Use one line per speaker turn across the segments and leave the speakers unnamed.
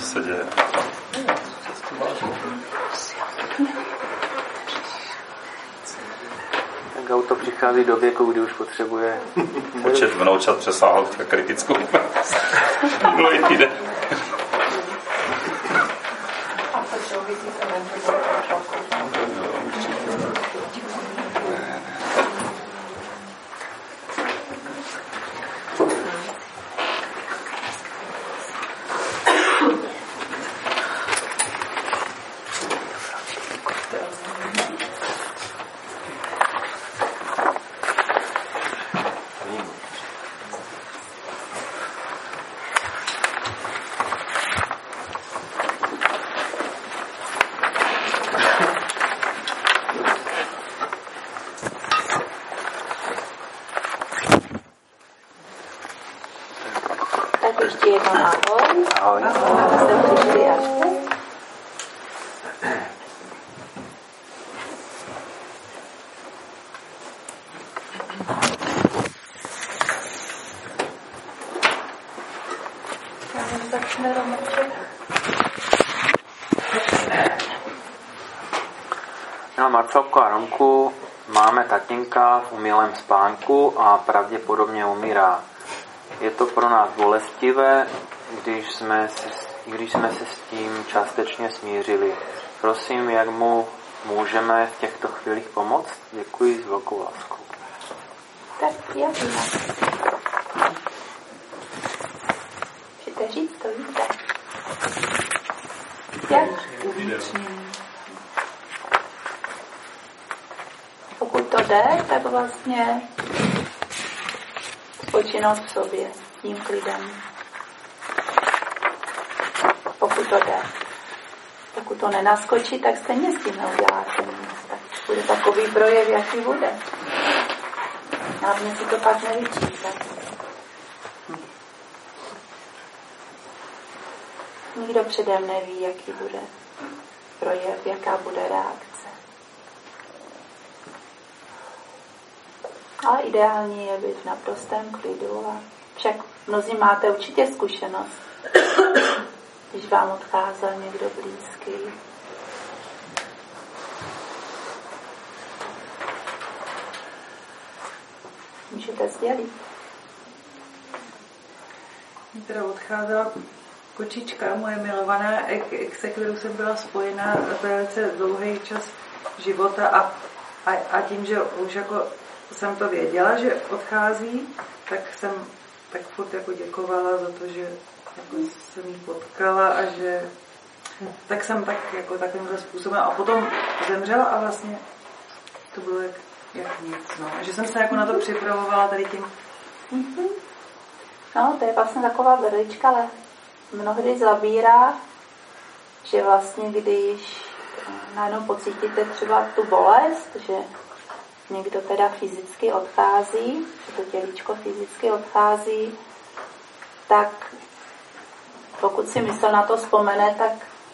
se děje.
Tak auto přichází do věku, kdy už potřebuje...
Počet vnoučat přesáhl kritickou minulý týden.
A to souvisí s eventuální
Marcelko a Romku, máme tatínka v umělém spánku a pravděpodobně umírá. Je to pro nás bolestivé, když jsme se s tím částečně smířili. Prosím, jak mu můžeme v těchto chvílích pomoct? Děkuji s velkou láskou.
Tak jak jinak? Můžete říct, to víte. Jak? Pokud to jde, tak vlastně spočinout v sobě, tím klidem. Pokud to jde. Pokud to nenaskočí, tak stejně s tím neuděláte nic. Tak bude takový projev, jaký bude. Hlavně si to pak nevyčítat. Nikdo předem neví, jaký bude projev, jaká bude reakce. Ale ideální je být v naprostém klidu. A však mnozí máte určitě zkušenost, když vám odcházel někdo blízký. Můžete sdělit.
Mě teda odcházela kočička, moje milovaná, se kterou jsem byla spojená velice dlouhý čas života a tím, že už jako jsem to věděla, že odchází, tak jsem tak furt jako děkovala za to, že jako jsem jí potkala a že tak jsem tak jako takovýmhle způsobem a potom zemřela a vlastně to bylo jak nic, no. Že jsem se jako na to připravovala tady tím.
Mm-hmm. No, to je vlastně taková berlička, ale mnohdy zabírá, že vlastně když najednou pocítíte třeba tu bolest, že někdo teda fyzicky odchází, že to tělíčko fyzicky odchází, tak pokud si mysl na to vzpomene, tak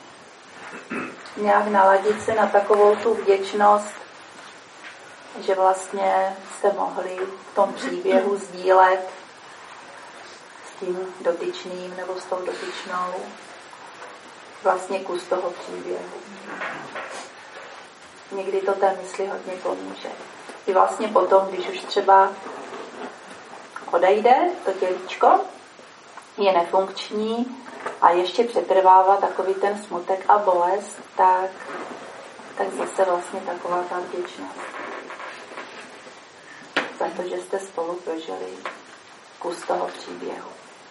nějak naladit se na takovou tu vděčnost, že vlastně jste mohli v tom příběhu sdílet s tím dotyčným nebo s tou dotyčnou vlastně kus toho příběhu. Někdy to té mysli hodně pomůže. I vlastně potom, když už třeba odejde to tělíčko, je nefunkční a ještě přetrvává takový ten smutek a bolest, tak zase vlastně taková ta vděčnost. Za to, že jste spolu prožili kus toho příběhu.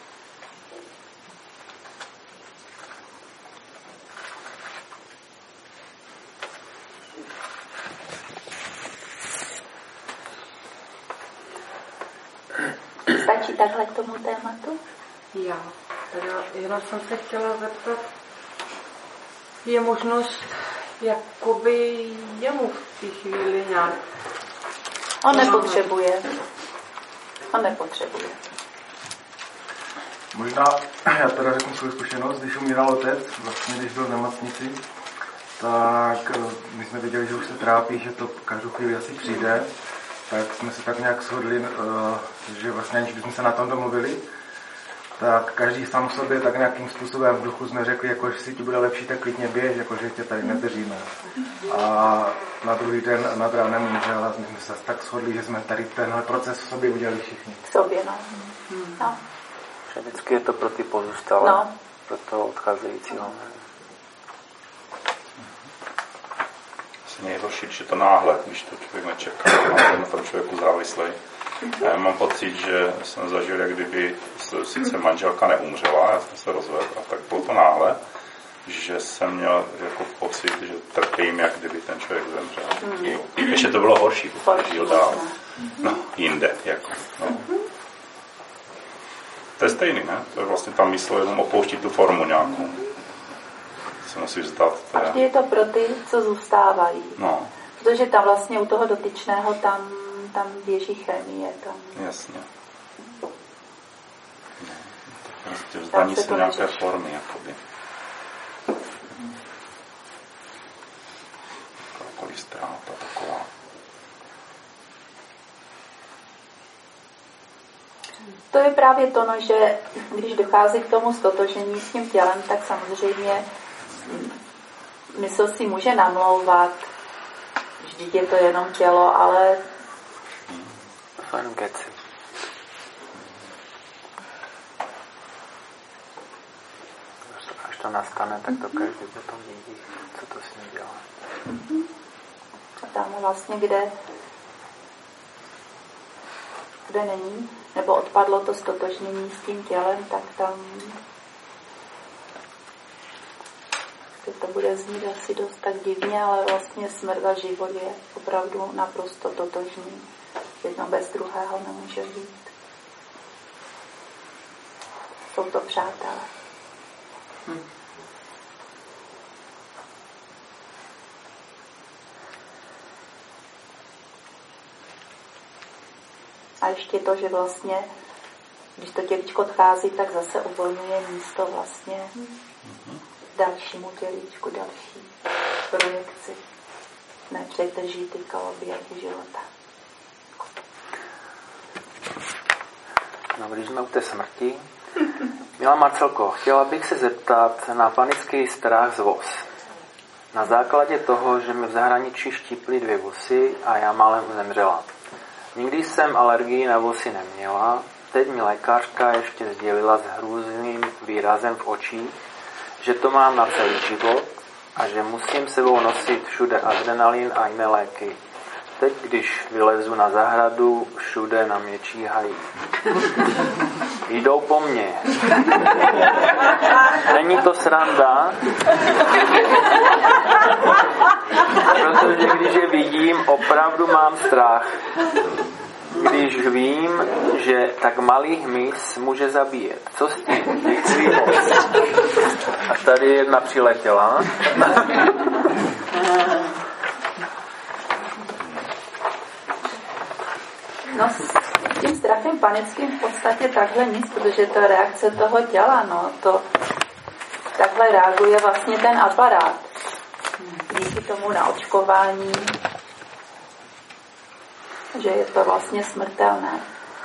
Stačí takhle k tomu tématu?
Já. Teda jenom jsem se chtěla zeptat, je možnost jakoby jemu v té chvíli nějak?
On nepotřebuje.
Možná, já teda řeknu svou zkušenost, když umíral otec, vlastně když byl v nemocnici, tak my jsme věděli, že už se trápí, že to každou chvíli asi přijde, tak jsme se tak nějak shodli, že vlastně aniž bychom se na tom domluvili. tak každý sám sobě tak nějakým způsobem v duchu jsme řekli, jako že si ti bude lepší, tak klidně běž, jako že tě tady nedržíme. A na druhý den nad ránem umřel a my jsme se tak shodli, že jsme tady tenhle proces v sobě udělali všichni.
V sobě, no. No.
Vždycky je to pro ty pozůstalé,
No.
pro toho odcházejícího.
Nejhorší, že to náhle, když to člověk nečeká, na tom člověku závislý. Já mám pocit, že jsem zažil, jak kdyby sice manželka neumřela, já jsem se rozvedl, a tak bylo to náhle, že jsem měl jako pocit, že trpím, jak kdyby ten člověk zemřel. Ještě to bylo horší, protože žil dál. No, jinde, jako. No. To je stejný, ne? To je vlastně tam mysl jenom opouštět tu formu nějakou. Se musí vzdát.
A vždy je to pro ty, co zůstávají.
No.
Protože tam vlastně u toho dotyčného tam běží chemie. Tam.
Jasně. Prostě vzdání se nějaké formy, jakoby. Jakákoliv ztráta taková.
To je právě to, no, že když dochází k tomu stotožnění s tím tělem, tak samozřejmě mysl si může namlouvat, vždyť je to jenom tělo, ale
To jsou jenom keci. Až to nastane, tak to každý potom vidí, co to s ním dělá.
a tam vlastně, kde není, nebo odpadlo to stotožnění s tím tělem, tak tam to bude znít asi dost tak divně, ale vlastně smrt a život je opravdu naprosto totožný. Jedno bez druhého nemůže být. Jsou to přátelé. A ještě to, že vlastně, když to tělíčko odchází, tak zase uvolňuje místo vlastně dalšímu tělíčku, další projekci. Nepřetrží ty koloběhy života.
No, když jsme u té smrti. Milá Marcelko, chtěla bych se zeptat na panický strach z vos. Na základě toho, že mi v zahraničí štíply 2 vosy a já málem zemřela. Nikdy jsem alergii na vosy neměla. Teď mi lékařka ještě sdělila s hrůzným výrazem v očích, že to mám na celý život a že musím sebou nosit všude adrenalin a jiné léky. Teď, když vylezu na zahradu, všude na mě číhají. Jdou po mně. Není to sranda? Protože když je vidím, opravdu mám strach. Když vím, že tak malý hmyz může zabíjet. Co s tím? Děkuji moc. A tady jedna přiletěla.
No, s tím strachem panickým v podstatě takhle nic, protože to je reakce toho těla, no, to takhle reaguje vlastně ten aparát. Díky tomu naočkování, že je to vlastně smrtelné.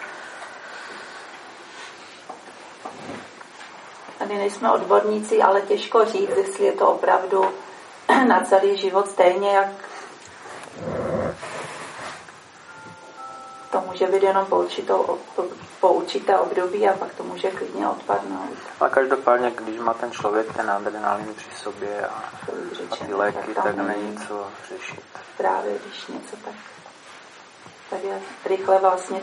Tady nejsme odborníci, ale těžko říct, jestli je to opravdu na celý život stejně, jak to může být jenom po určité období a pak to může klidně odpadnout.
A každopádně, když má ten člověk ten adrenalin při sobě a ty léky, tak není co řešit.
Právě když něco tak je rychle vlastně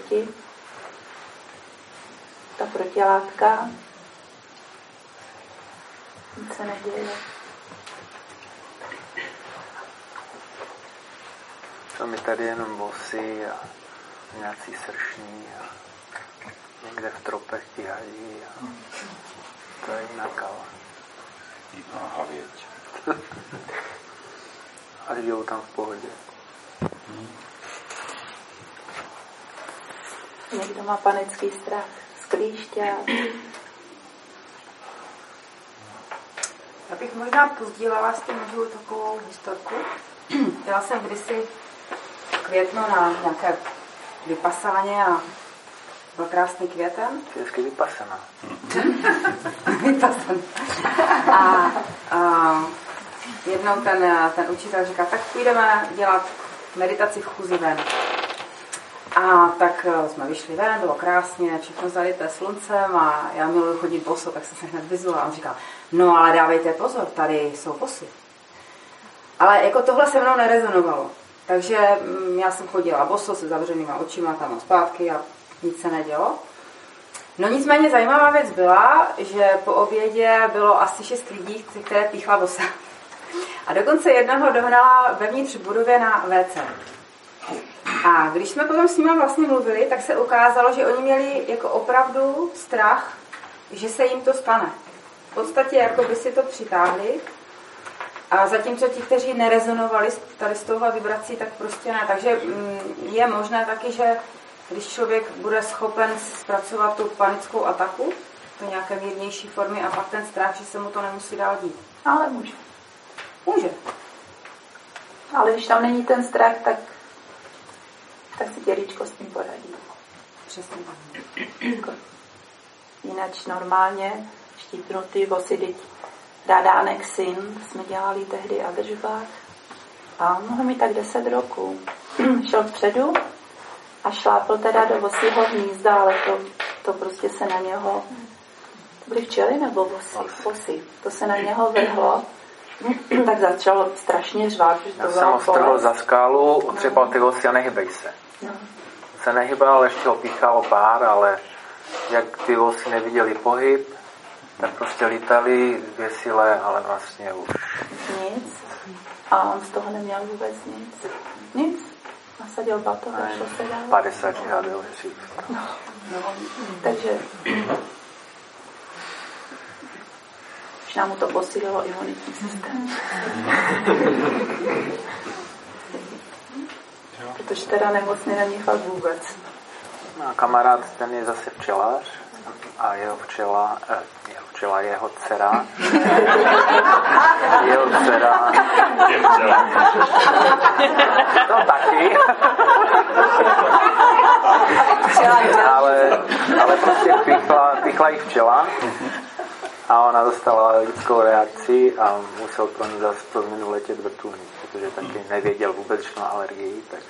ta protilátka, nic se neděje.
To mi tady jenom vosy a nějací sršní a někde v tropech tíhají a to je jiná kava.
Jiná havěť.
A žijou tam v pohodě.
Někdo má panický strach z klíště.
Já bych možná pozdílela s tím můžu takovou historku. Byla jsem kdysi v květnu na nějaké vypasáně a byl krásný květem.
Jsi hezky vypasená.
A jednou ten učitel říká, tak půjdeme dělat meditaci v chůzi ven. A tak jsme vyšli ven, bylo krásně, všechno zalité sluncem a já miluji chodit boso, tak jsem se hned vyzula. A on říkal, no ale dávejte pozor, tady jsou bosy. Ale jako tohle se mnou nerezonovalo. Takže já jsem chodila boso se zavřenýma očima tam a zpátky a nic se nedělo. No nicméně zajímavá věc byla, že po obědě bylo asi 6 lidí, které píchla bosa. A dokonce jednoho dohnala vevnitř budově na WC. A když jsme potom s nimi vlastně mluvili, tak se ukázalo, že oni měli jako opravdu strach, že se jim to stane. V podstatě jako by si to přitáhli. A zatímco ti, kteří nerezonovali tady s touhle vibrací, tak prostě ne. Takže je možné taky, že když člověk bude schopen zpracovat tu panickou ataku, to nějaké mírnější formy a pak ten strach, že se mu to nemusí dál dít.
Ale může.
Může.
Ale když tam není ten strach, tak si tělíčko s tím poradí.
Přesně tak.
Jinak normálně štípnutý vosy, teď Radánek syn, jsme dělali tehdy Adržbách a mohl mi tak 10 roků. Šel vpředu a šlápl teda do vosího hnízda, ale to prostě se na něho, to byly včely nebo vosy, to se na něho vrhlo, tak začalo strašně řvát.
Já jsem ho strhl za skálu, otřepal ty vosy a nehybej se.
No.
Se nehybal, ještě ho píchalo pár, ale jak ty vosy neviděli pohyb, tak prostě lítali věsile, ale vlastně už
nic. A on z toho neměl vůbec nic. Nic. Nasadil batok a šlo se dál.
50 žádbyl dřív.
No. Takže už nám mu to posílilo imunitní systém. Protože teda nemocný není fakt vůbec.
A kamarád, ten je zase včelař a jeho dcera, jeho dcera, no taky, ale prostě píchla jí včela a ona dostala alergickou reakci a musel pro ní zase to změnu letět vrtulník, protože taky nevěděl vůbec, že má alergii, takže...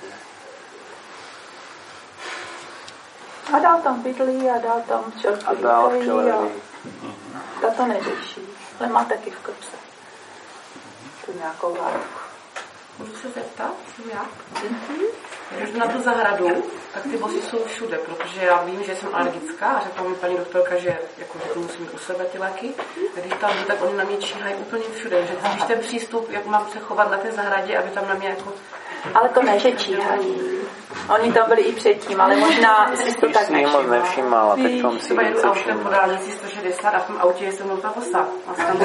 A dál tam bydlí a dál tam včelky.
A dál včelky.
Ta to neřeší, ale má taky v kopce. Tu nějakou láru.
Můžu se zeptat, já? Když jdu na tu zahradu, tak ty vosy jsou všude, protože já vím, že jsem alergická a řekla mi paní doktorka, že to musím mít u sebe ty léky. A když tam jdu, tak oni na mě číhají úplně všude. Že když ten přístup, jak mám se chovat na té zahradě, aby tam na mě jako...
Ale to ne, že číhají. Oni tam byli i předtím, ale možná si to tak
moc nevšímala, teď tom si
třeba jedu autem po dálnici 160 a v tom autě jsem mluvila vosa. A tam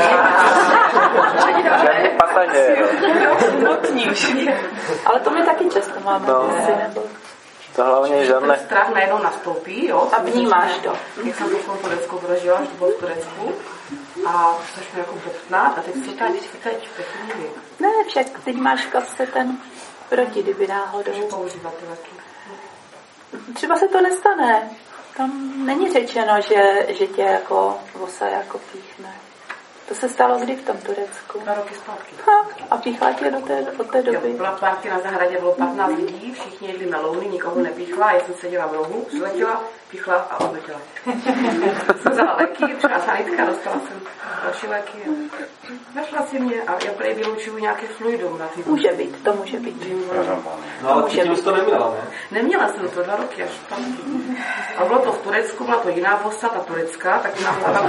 ale to my taky často máme.
To hlavně žádné...
Strach najednou nastoupí, jo.
A vnímáš to.
Jak jsem to Turecku prožila, že to bylo v Turecku. A začnu jako bobtnát a teď co teď v té chvíli.
Ne, však teď máš v kapse ten proti, kdyby náhodou.
Můžu používat ty léky.
Třeba se to nestane. Tam není řečeno, že tě jako vosa jako píchne. To se stalo kdy v tom Turecku?
2 roky zpátky.
A píchla tě od té doby?
Jo, byla party na zahradě, bylo 15 lidí, všichni jedli melouny, nikoho nepíchla, já jsem seděla v rohu, přiletěla, píchla a odletěla. Jsem vzala léky, přišla sanitka, dostala jsem další léky. Našla si mě a já prý vylučuju nějaké fluidum na ty.
Může být, to může být.
No ale předtím jsi to neměla, ne?
Neměla jsem to 2 roky až tam. A bylo to v Turecku, byla to jiná vosa, ta turecká, tak jiná vosa.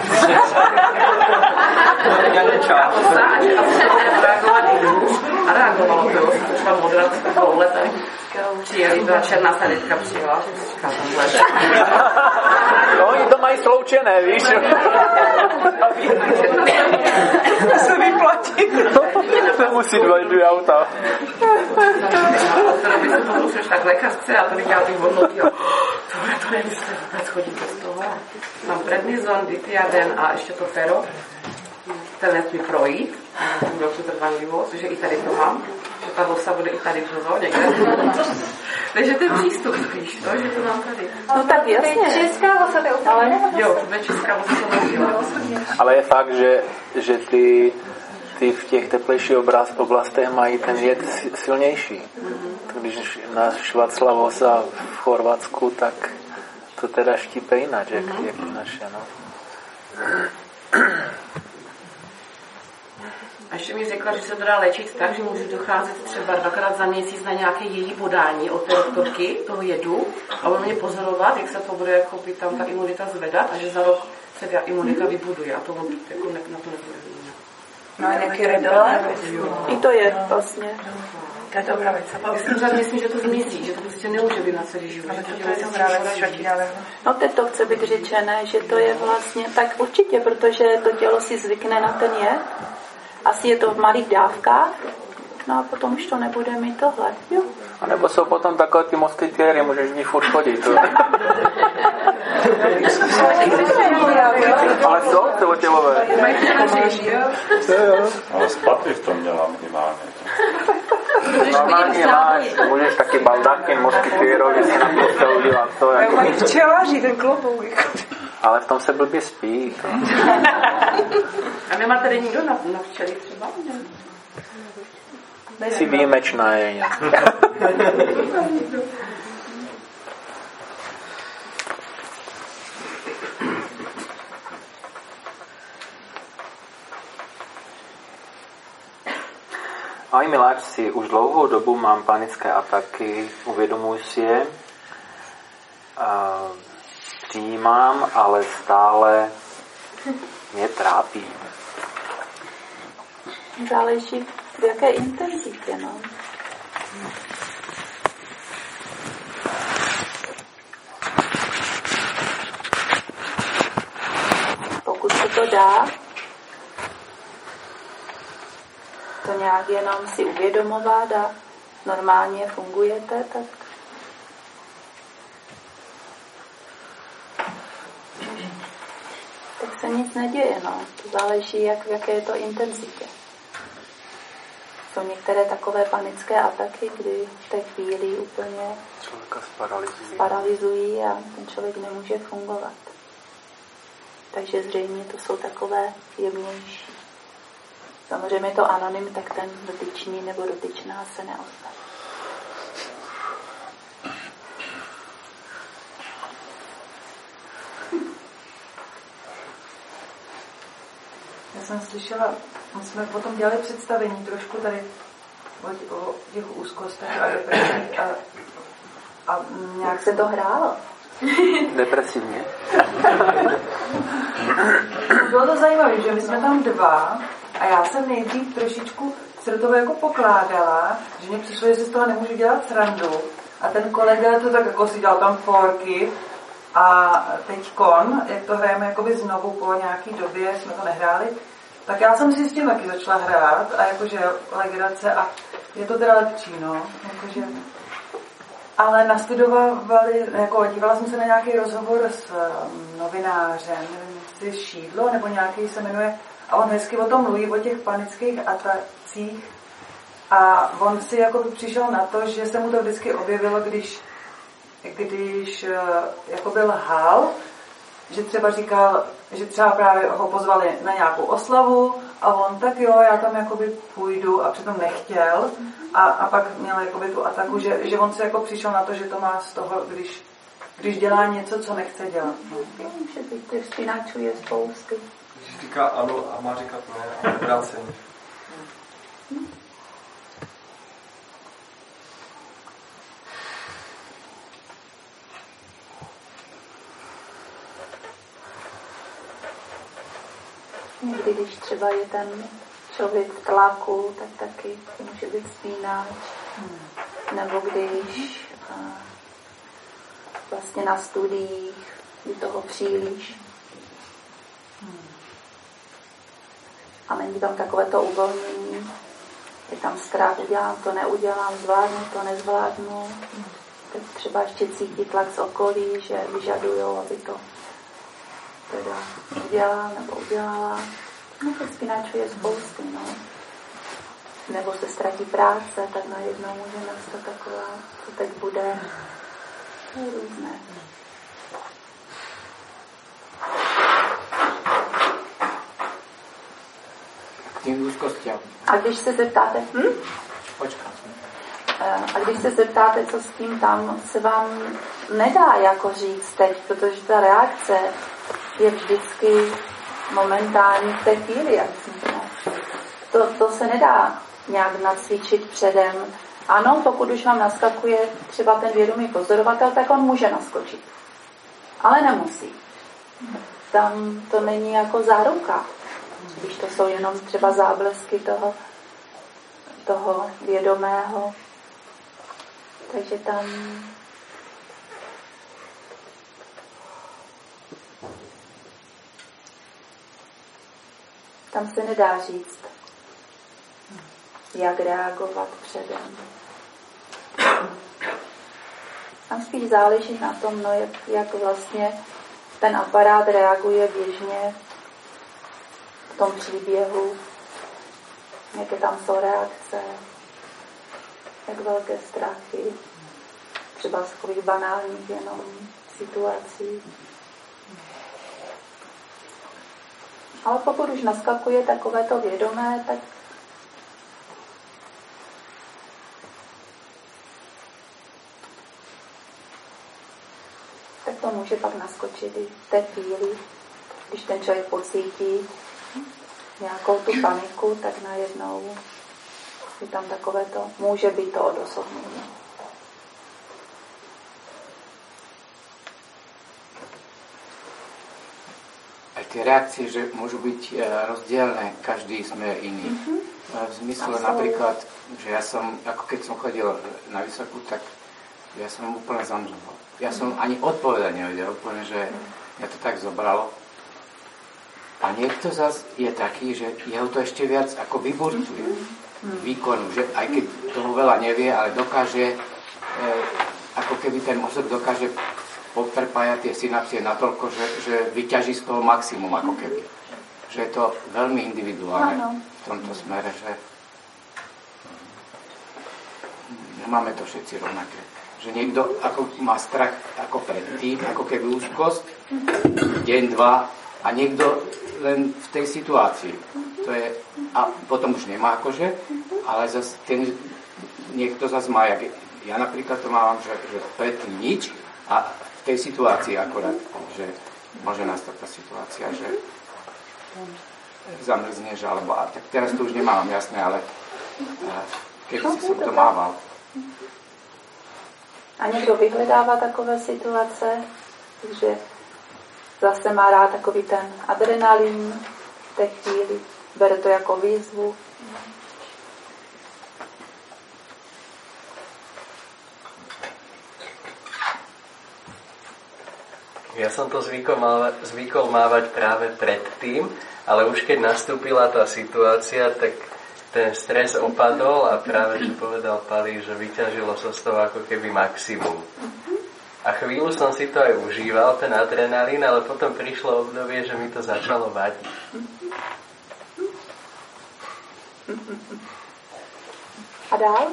A reagovalo to, třeba modrat s takovou letem. Přijeli, byla černá sanitka přijela, že říká tam let.
No, oni to mají sloučené, víš?
To se vyplatí.
Nemusí 2 auta.
Od té doby jsem potom už tak lékařce a to viděla ty hodnoty. Tohle to nemyslím, vůbec chodí bez toho. Mám prednizon, dithiaden a ještě to pero. Ten nesmí projít, půl roku trvanlivost, že i tady to mám. že ta vosa bude i tady v zóně. Takže ten přístup spíš, no, že to mám tady.
No tak jasně.
Česká vosa, ale jo, to je česká vosa.
Ale je fakt, že ty v těch teplejších oblastech mají ten jed silnější. Když náš Václav Vosa v Chorvatsku, tak to teda štípe jinak, jak naše, no.
A ještě mi řekla, že se to dá léčit tak, že můžu docházet třeba 2krát za měsíc na nějaké její podání od té doktorky toho jedu a on mě pozorovat, jak se to bude jako by tam ta imunita zvedat a že za rok se ta imunita vybuduje a to on jako na to nebude.
No a nějaký rebele?
I to je vlastně.
To je dobrá věc.
Myslím, že to zmizí, že to prostě nemůže být na celý život.
Ale to je dobrá věc.
No teď to chce být řečené, že to je vlastně, tak určitě, protože to tělo si zvykne na ten jed. Asi je to v malých dávkách, no a potom už to nebude mít tohle. Jo.
A nebo jsou potom takové ty moskytiéry, můžeš v ní furt chodit. Ale jsou celotělové.
Ale spatry v tom dělám minimálně.
Normálně máš, můžeš taky baldakin moskytiérovi si na postel udělat.
Mají včelaři ten klobouk.
Ale v tom se blbě spí. To.
A nemá tady nikdo na včely třeba?
Jsi výjimečná je. Ahoj miláčci, už dlouhou dobu mám panické ataky, uvědomuji si je. Přijímám, ale stále mě trápí.
Záleží v jaké intenzitě, no. Pokud se to dá, to nějak jenom si uvědomovat a normálně fungujete, tak se nic neděje, no. To záleží, v jaké je to intenzitě. Jsou některé takové panické ataky, kdy v té chvíli úplně
člověka
sparalyzují a ten člověk nemůže fungovat. Takže zřejmě to jsou takové jemnější. Samozřejmě to anonym, tak ten dotyčný nebo dotyčná se neozve.
Já jsem slyšela, my jsme potom dělali představení trošku tady o těch úzkostech a depresích a nějak
se to hrálo.
Depresivně.
Bylo to zajímavé, že my jsme tam dva a já jsem nejdřív trošičku se do toho jako pokládala, že mě přišlo, že si z toho nemůžu dělat srandu a ten kolega to tak jako si dělal tam forky a teďkon, jak to hrajeme jakoby znovu po nějaký době, jsme to nehráli, tak já jsem si s tím taky začala hrát a jakože legrace a je to teda lepší, no, jakože. Ale nastudovali, jako dívala jsem se na nějaký rozhovor s novinářem, nevím, jestli Šídlo, nebo nějaký se jmenuje, a on hezky o tom mluví, o těch panických atacích a on si jako přišel na to, že se mu to vždycky objevilo, když jako byl lhal, že třeba říkal, že třeba právě ho pozvali na nějakou oslavu a on tak jo, já tam jakoby půjdu a přitom nechtěl a pak měl jakoby tu ataku, že on si jako přišel na to, že to má z toho, když dělá něco, co nechce dělat. No.
Může být, těch spínačů je spousty.
Když říká ano a má říkat ne a obráceně.
Někdy, když třeba je ten člověk v tlaku, tak taky může být spínač. Nebo když vlastně na studiích je toho příliš. A není tam takové to uvolnění. Je tam strach, udělám to, neudělám, zvládnu to, nezvládnu. Tak třeba ještě cítí tlak z okolí, že vyžadujou, aby to teda udělala nebo udělala. No to spínačů je spousty, no. nebo se ztratí práce, tak najednou může nastat taková, co teď bude, různé.
Tím úzkostiam.
A když se zeptáte, a když se zeptáte, co s tím tam, se vám nedá jako říct teď, protože ta reakce je vždycky momentální v té chvíli, jak vznikne. To se nedá nějak nacvičit předem. Ano, pokud už vám naskakuje třeba ten vědomý pozorovatel, tak on může naskočit. Ale nemusí. Tam to není jako záruka. Když to jsou jenom třeba záblesky toho vědomého. Takže tam se nedá říct, jak reagovat předem. Tam spíš záleží na tom, jak vlastně ten aparát reaguje běžně v tom příběhu, jaké tam jsou reakce, jak velké strachy, třeba z takových banálních jenom situací. Ale pokud už naskakuje takovéto vědomé, tak to může pak naskočit i v té chvíli, když ten člověk pocítí nějakou tu paniku, tak najednou je tam takovéto, může být to odosobnění.
Aj tie reakcie, že môžu byť rozdielne, každý sme iný. V zmysle napríklad, že ja som, ako keď som chodil na vysokú, tak ja som úplne zamrzol. Ja som ani odpovedať nevedel, úplne, že mňa to tak zobralo. A niekto zase je taký, že jeho to ešte viac ako vyburcuje výkonu, že aj keď toho veľa nevie, ale dokáže, ako keby ten mozog dokáže poprepájať tie synapsie natoľko, že vyťaží z toho maximum, ako keby. Že je to veľmi individuálne v tomto smere, že nemáme to všetci rovnaké. Že niekto ako má strach ako predtým, ako keby úzkosť, deň, dva, a niekto len v tej situácii. To je, a potom už nemá akože, ale zase niekto zase má, ja napríklad to mám, že predtým nič a v tej situácii akorát, že môže nastať tá situácia, že zamrzneš, alebo a tak teraz to už nemám, jasné, ale keď si som to mával.
A někdo vyhledává takové situace, že zase má rád takový ten adrenalin v té chvíli, bere to jako výzvu.
Ja som to zvykol mávať práve predtým, ale už keď nastúpila tá situácia, tak ten stres opadol a práve, čo povedal Pali, že vyťažilo sa z toho ako keby maximum. A chvíľu som si to aj užíval, ten adrenalín, ale potom prišlo obdobie, že mi to začalo vadiť.
A dál?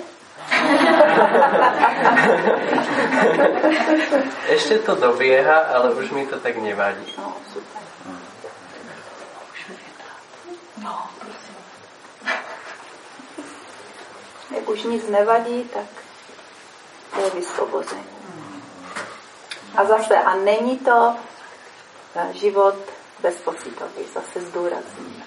Ešte to dobieha, ale už mi to tak nevadí.
No, super. No, prosím. Jak už nic nevadí, tak to je vysvobození. A zase, a není to život bezpocitový, zase zdůrazním.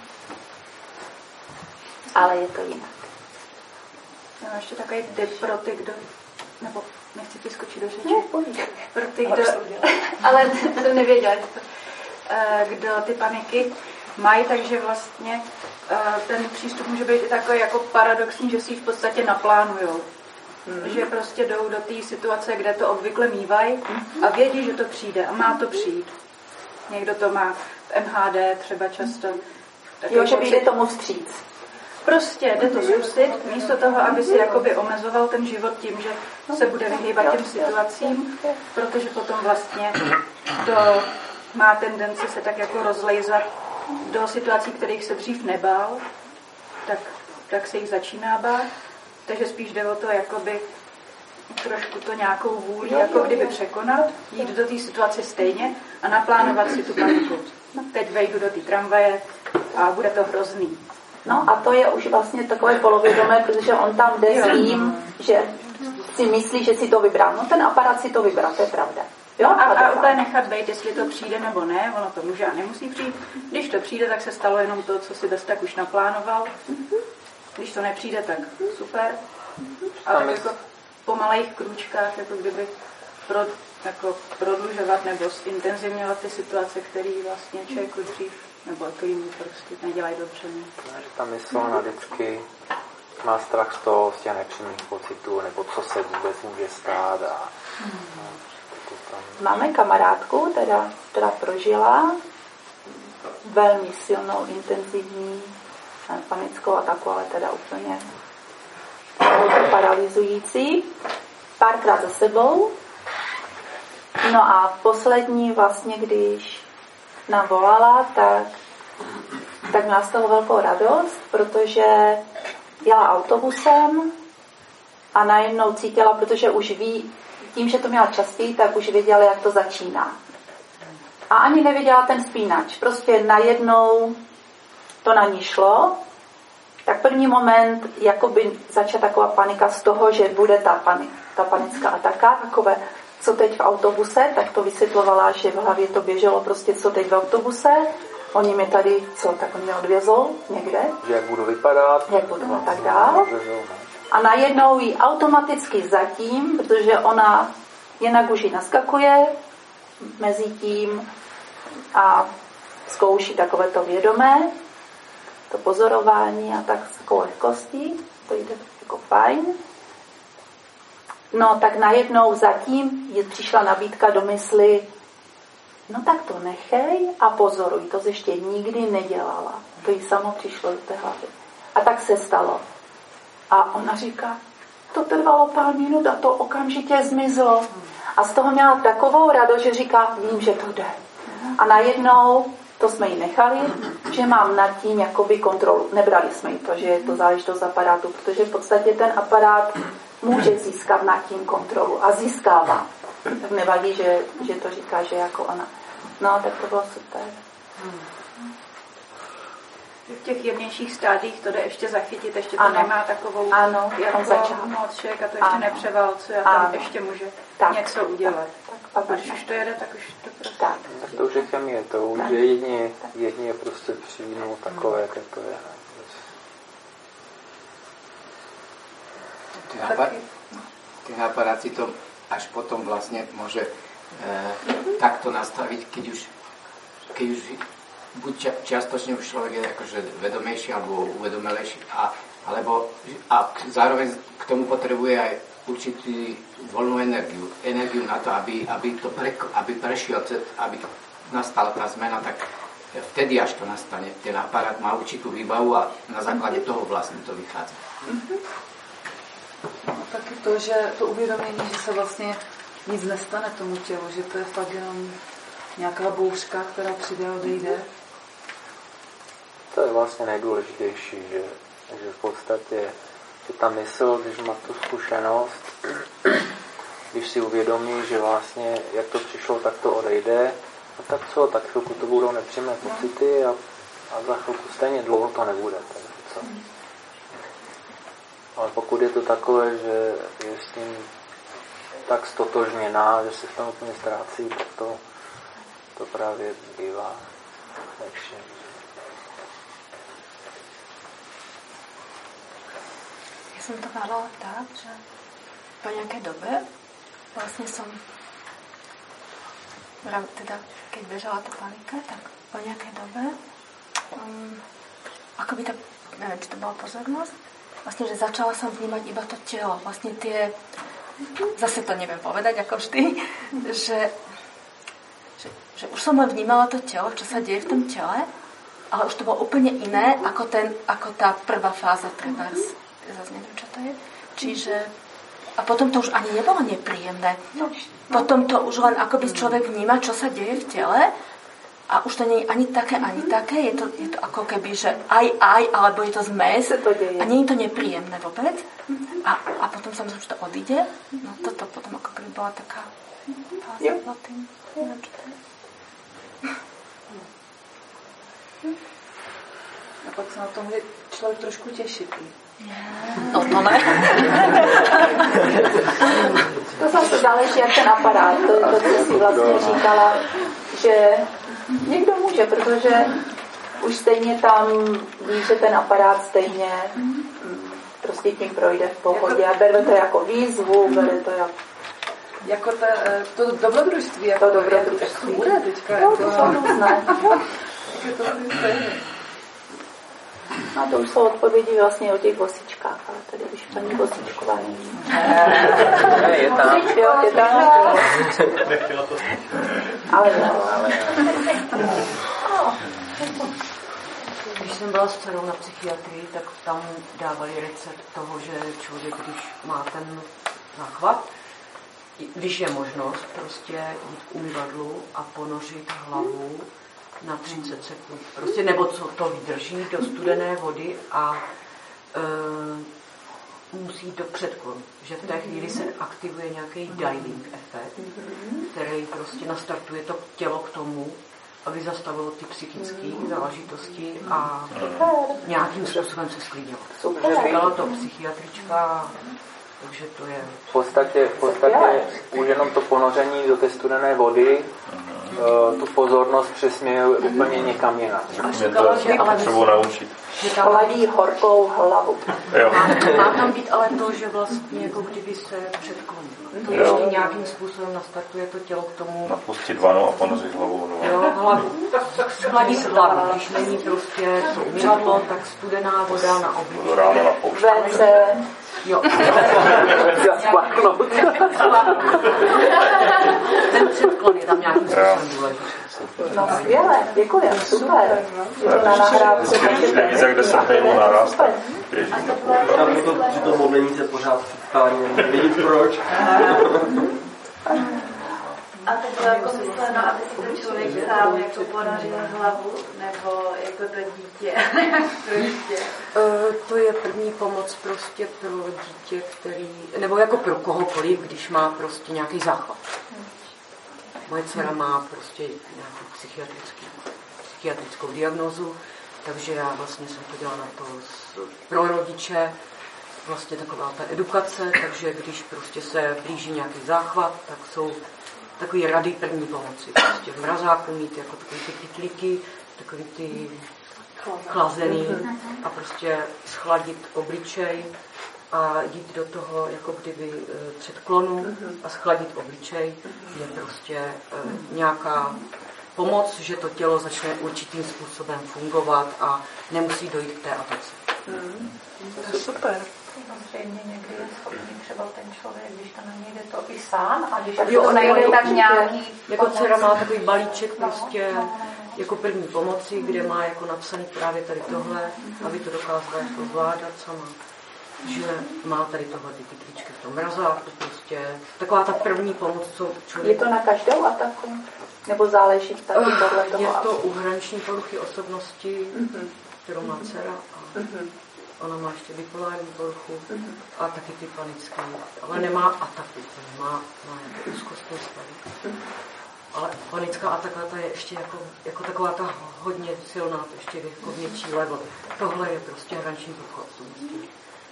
Ale je to jinak.
No, ještě takový tip pro ty, kdo, nebo nechci ti skočit do řeči.
Ne,
pro ty, kdo, ale to nevěděli, kdo ty paniky mají, takže vlastně ten přístup může být i takový jako paradoxní, že si ji v podstatě naplánujou. Že prostě jdou do té situace, kde to obvykle mívají a vědí, že to přijde a má to přijít. Někdo to má v MHD třeba často.
Jo, že jde tomu vstříc.
Prostě jde to zkusit, místo toho, aby si jakoby omezoval ten život tím, že se bude vyhýbat těm situacím, protože potom vlastně to má tendenci se tak jako rozlejzat do situací, kterých se dřív nebál, tak
tak se jich začíná bát. Takže spíš jde o to, jakoby trošku to nějakou vůli, jako kdyby překonat, jít do té situace stejně a naplánovat si tu paniku. Teď vejdu do té tramvaje a bude to hrozný.
No a to je už vlastně takové polovědomé, protože on tam jde s tím, že si myslí, že si to vybral. No ten aparát si to vybral, to je pravda. Jo?
A úplně nechat být, jestli to přijde nebo ne, ono to může a nemusí přijít. Když to přijde, tak se stalo jenom to, co si tak už naplánoval. Když to nepřijde, tak super. Ale tak jako po malých krůčkách, jako kdyby prodlužovat nebo zintenzivňovat ty situace, které vlastně člověku dřív, nebo který mu prostě nedělají dobře.
Ta mysl ona vždycky má strach z toho, z těch nepříjemných pocitů, nebo co se vůbec může stát.
Máme kamarádku, která prožila velmi silnou, intenzivní panickou ataku, ale teda úplně paralyzující, párkrát za sebou. No a poslední vlastně, když nám volala, tak měla z toho velkou radost, protože jela autobusem a najednou cítila, protože už ví, tím, že to měla častěji, tak už věděla, jak to začíná. A ani nevěděla ten spínač. Prostě najednou to na ní šlo. Tak první moment, jakoby začala taková panika z toho, že bude ta panická ataka, takové, co teď v autobuse, tak to vysvětlovala, že v hlavě to běželo prostě, co teď v autobuse. Oni mi tady, tak on mě odvězol někde.
Že jak budu vypadat.
Jak budu a tak dál. A najednou jí automaticky zatím, protože ona jinak už jí naskakuje mezi tím a zkouší takovéto vědomé, to pozorování a tak s takovou lehkostí, to jde jako fajn. No tak najednou zatím jí přišla nabídka do mysli, no tak to nechej a pozoruj, to ještě nikdy nedělala. To jí samo přišlo do té hlavy. A tak se stalo. A ona říká, to trvalo pár minut a to okamžitě zmizlo. A z toho měla takovou radost, že říká, vím, že to jde. A najednou, to jsme jí nechali, že mám nad tím jakoby kontrolu. Nebrali jsme jí to, že je to záležitost aparátu, protože v podstatě ten aparát může získat nad tím kontrolu a získává. Tak nevadí, že to říká, že jako ona. No, tak to bylo super.
V těch jemnějších stádiích to jde ještě zachytit, ještě to nemá takovou jako moc člověka, to ještě nepřeválcuje a tam ještě může něco udělat. A když už to jede, tak už to prostě...
Tak to už je chemie, to už je jedině prostě přijmout takové, jak to je.
Ten aparát si to až potom vlastne môže takto nastaviť, keď už buď čiastočne už človek je akože vedomejší alebo uvedomelejší a zároveň k tomu potrebuje aj určitý voľnú energiu na to, aby prešiel, aby nastala tá zmena, tak vtedy až to nastane. Ten aparát má určitú výbavu a na základe toho vlastne to vychádza.
No, taky to, že to uvědomění, že se vlastně nic nestane tomu tělu, že to je fakt jenom nějaká bouřka, která přijde a odejde.
To je vlastně nejdůležitější, že v podstatě že ta mysl, když má tu zkušenost, když si uvědomí, že vlastně jak to přišlo, tak to odejde, no tak co, tak chvilku to budou nepříjemné pocity a za chvilku stejně dlouho to nebude. Takže co? Ale pokud je to takové, že je s tím tak stotožněná, že se v tom úplně ztrácí, tak to právě bývá lepší.
Já jsem to hádala tak, že po nějaké době vlastně jsem, teda keď bežala ta panika, tak po nějaké době akoby to, nevím, či to byla pozornost, vlastně, že začala som vnímať iba to tělo. Vlastně zase to neviem povedať, ako vždy, že už som len vnímala to tělo, čo sa deje v tom těle, ale už to bylo úplně iné, ako tá prvá fáza trebárs. Zase neviem, čo to je. Čiže a potom to už ani nebolo nepríjemné. Potom to už len akoby človek vníma, čo sa deje v tele a už to nie je ani také, je to ako keby, že aj, alebo je to zmes a nie je to nepríjemné vôbec. A potom sa myslím, že to odíde. No toto potom ako keby bola taká fáza za tým. Neviem, čo to je.
A pak sa na tom bude človek trošku tešiť.
No to ne.
To zase záleží, jak ten aparát. To je to, co jsi vlastně říkala, že někdo může, protože už stejně tam ví, že ten aparát stejně prostě tím projde v pohodě a bere to jako výzvu, bere to
jako to dobrodružství, jako dobrodružství. Teďka,
no, to jsou různé. No to už jsou odpovědi vlastně o těch vosičkách, ale tady už paní Vosíčková není.
Je tam.
Jo, je tam. Ale
Když jsem byla s dcerou na psychiatrii, tak tam dávali recept toho, že člověk, když má ten záchvat, když je možnost prostě jít k umyvadlu a ponořit hlavu na 30 sekund. Prostě nebo co to vydrží do studené vody a musí do předklonu. Že v té chvíli se aktivuje nějaký diving efekt, který prostě nastartuje to tělo k tomu, aby zastavilo ty psychické záležitosti a nějakým způsobem se sklidilo. Říkala to psychiatrička, takže to je...
V podstatě už jenom to ponoření do té studené vody tu pozornost přesměje úplně někam jinam.
Mě to potřebuji naučit.
Chladí horkou hlavu.
Má tam být ale to, že vlastně jako kdyby se předkloní. To ještě nějakým způsobem nastartuje to tělo k tomu...
Napustit vanu a ponořit hlavu. No.
Jo, hlavu. Schladit hlavu. Když není prostě to umyvadlo, tak studená voda na obličej.
Ráno na poušť.
Jo. Ten předklon je tam nějakým způsobem důležitý.
No skvěle, děkuji, super. Je to na nahrávce.
Více jak 10 mailů naraz, tak
při tom modlení se pořád vtání, nevidím proč.
A to bylo jako myšleno, aby si to člověk sám jako ponořil hlavu, nebo jako to dítě?
To je první pomoc prostě pro dítě, který, nebo jako pro kohokoliv, když má prostě nějaký záchvat. Moje dcera má prostě nějakou psychiatrickou diagnózu, takže já vlastně jsem to dělala na to pro rodiče, vlastně taková ta edukace, takže když prostě se blíží nějaký záchvat, tak jsou takový rady první pomoci. Prostě v mrazáku mít jako takový ty kytlíky, takový ty chlazený a prostě schladit obličej a jít do toho jako kdyby předklonu a schladit obličej je prostě nějaká pomoc, že to tělo začne určitým způsobem fungovat a nemusí dojít k té atace.
To je super. Samozřejmě někdy je schopný třeba ten člověk, když to nejde to i sám a když
jo, ona je tak nějaký... Jako dcera má takový balíček prostě jako první pomoci, kde má jako napsaný právě tady tohle, aby to dokázala jako zvládat sama. Že má tady tohle ty kytlíčky v tom mrazáku, prostě taková ta první pomoc, co člověk...
Je to na každou ataku? Nebo záleží tady podle toho?
Je to u hraniční poruchy osobnosti, kterou má dcera a ona má ještě bipolární poruchu a taky ty panické, ale nemá ataku, má úzkostní stavy. Ale panická ataka ta je ještě jako taková ta hodně silná, to ještě jako větší level. Tohle je prostě hraniční porucha osobnosti.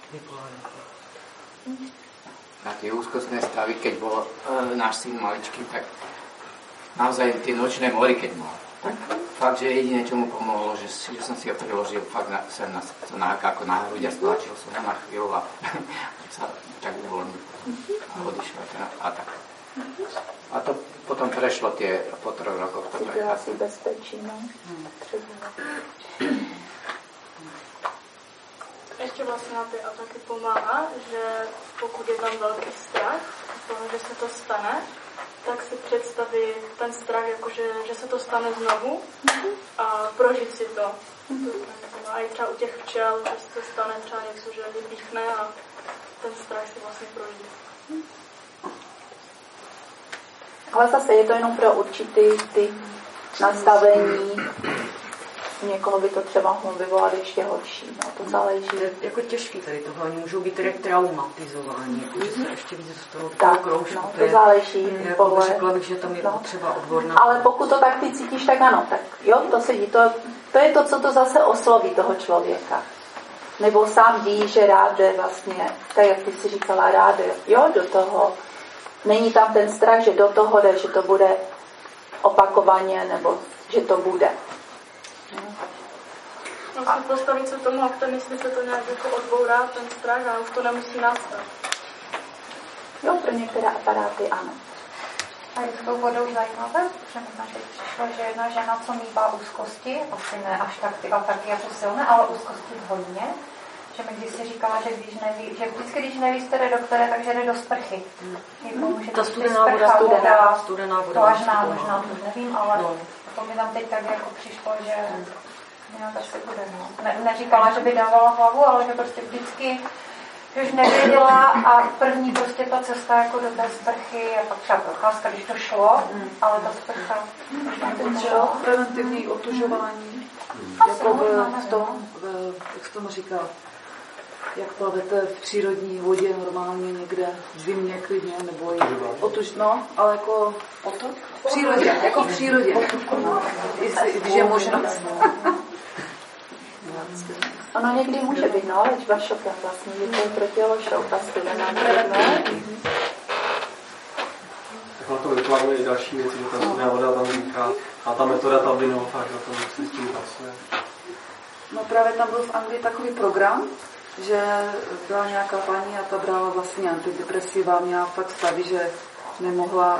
Na tie úzkostné stavy, keď bol náš syn maličký, tak naozaj tie nočné mory, keď mal. Tak fakt, že jediné, čo mu pomohlo, že som si ho priložil fakt sem ako na hruď a stlačil som ho na chvíľu a sa tak uvoľnil a odišiel ten atak. A to potom prešlo po 3 rokoch.
Cítil asi bezpečí, no.
Ještě vlastně na ty ataky pomáhá, že pokud je tam velký strach z toho, že se to stane, tak si představit ten strach, jakože, že se to stane znovu a prožít si to. A i třeba u těch včel, že se stane třeba něco, že vypíchne a ten strach si vlastně prožít.
Ale zase je to jenom pro určitý typ nastavení. Někoho by to třeba mohlo vyvolat ještě horší. No, to záleží.
Je jako těžký tady tohle. Oni můžou být tady traumatizováni. Jako, že se ještě víc z toho kroužku.
No, to záleží.
Jako řekla bych, že tam je potřeba odborná.
Ale pokud to tak ty cítíš, tak ano. Tak jo, to sedí. To je to, co to zase osloví toho člověka. Nebo sám ví, že rád jde vlastně, tak jak ty si říkala, rád jde, jo, do toho. Není tam ten strach, že do toho jde, že to bude opakovaně, nebo že to bude.
Vlastně postavit se tomu, jak to myslí, se to nějak jako odbourá, ten strach a už to nemusí nastat.
Jo, pro některé aparáty ano.
A je to vodou zajímavé, že mi tam teď přišlo, že jedna žena, co mívá úzkosti, asi ne až tak ty ataky jako silné, ale úzkosti hodně, že mi kdysi říkala, že že vždycky, když neví, jste jde do které, takže jde do sprchy.
Ta studená voda.
To vážná, možná, to už nevím, ale to mi tam teď tak jako přišlo, že nějak asi bude. No. Neříkala, že by dávala hlavu, ale že prostě vždycky už nevěděla a první prostě ta cesta jako do té sprchy a pak třeba procházka, když to šlo, ale ta sprcha
třeba preventivní otužování, jako v tom, jak se tomu říká, jak plavete v přírodní vodě normálně někde v zimě klidně, nebo ale jako v přírodě, jako v přírodě, když je možnost.
Ono někdy může být, no, léčba šokem vlastně, že to je pro tělo šok a studená
Tak to vyplavuje i další věci, že ta studená voda tam vzniká a ta metoda Tabinova, že to se s tím pracuje.
No právě tam byl v Anglii takový program, že byla nějaká paní a ta brala vlastně antidepresiva, měla fakt stavy, že nemohla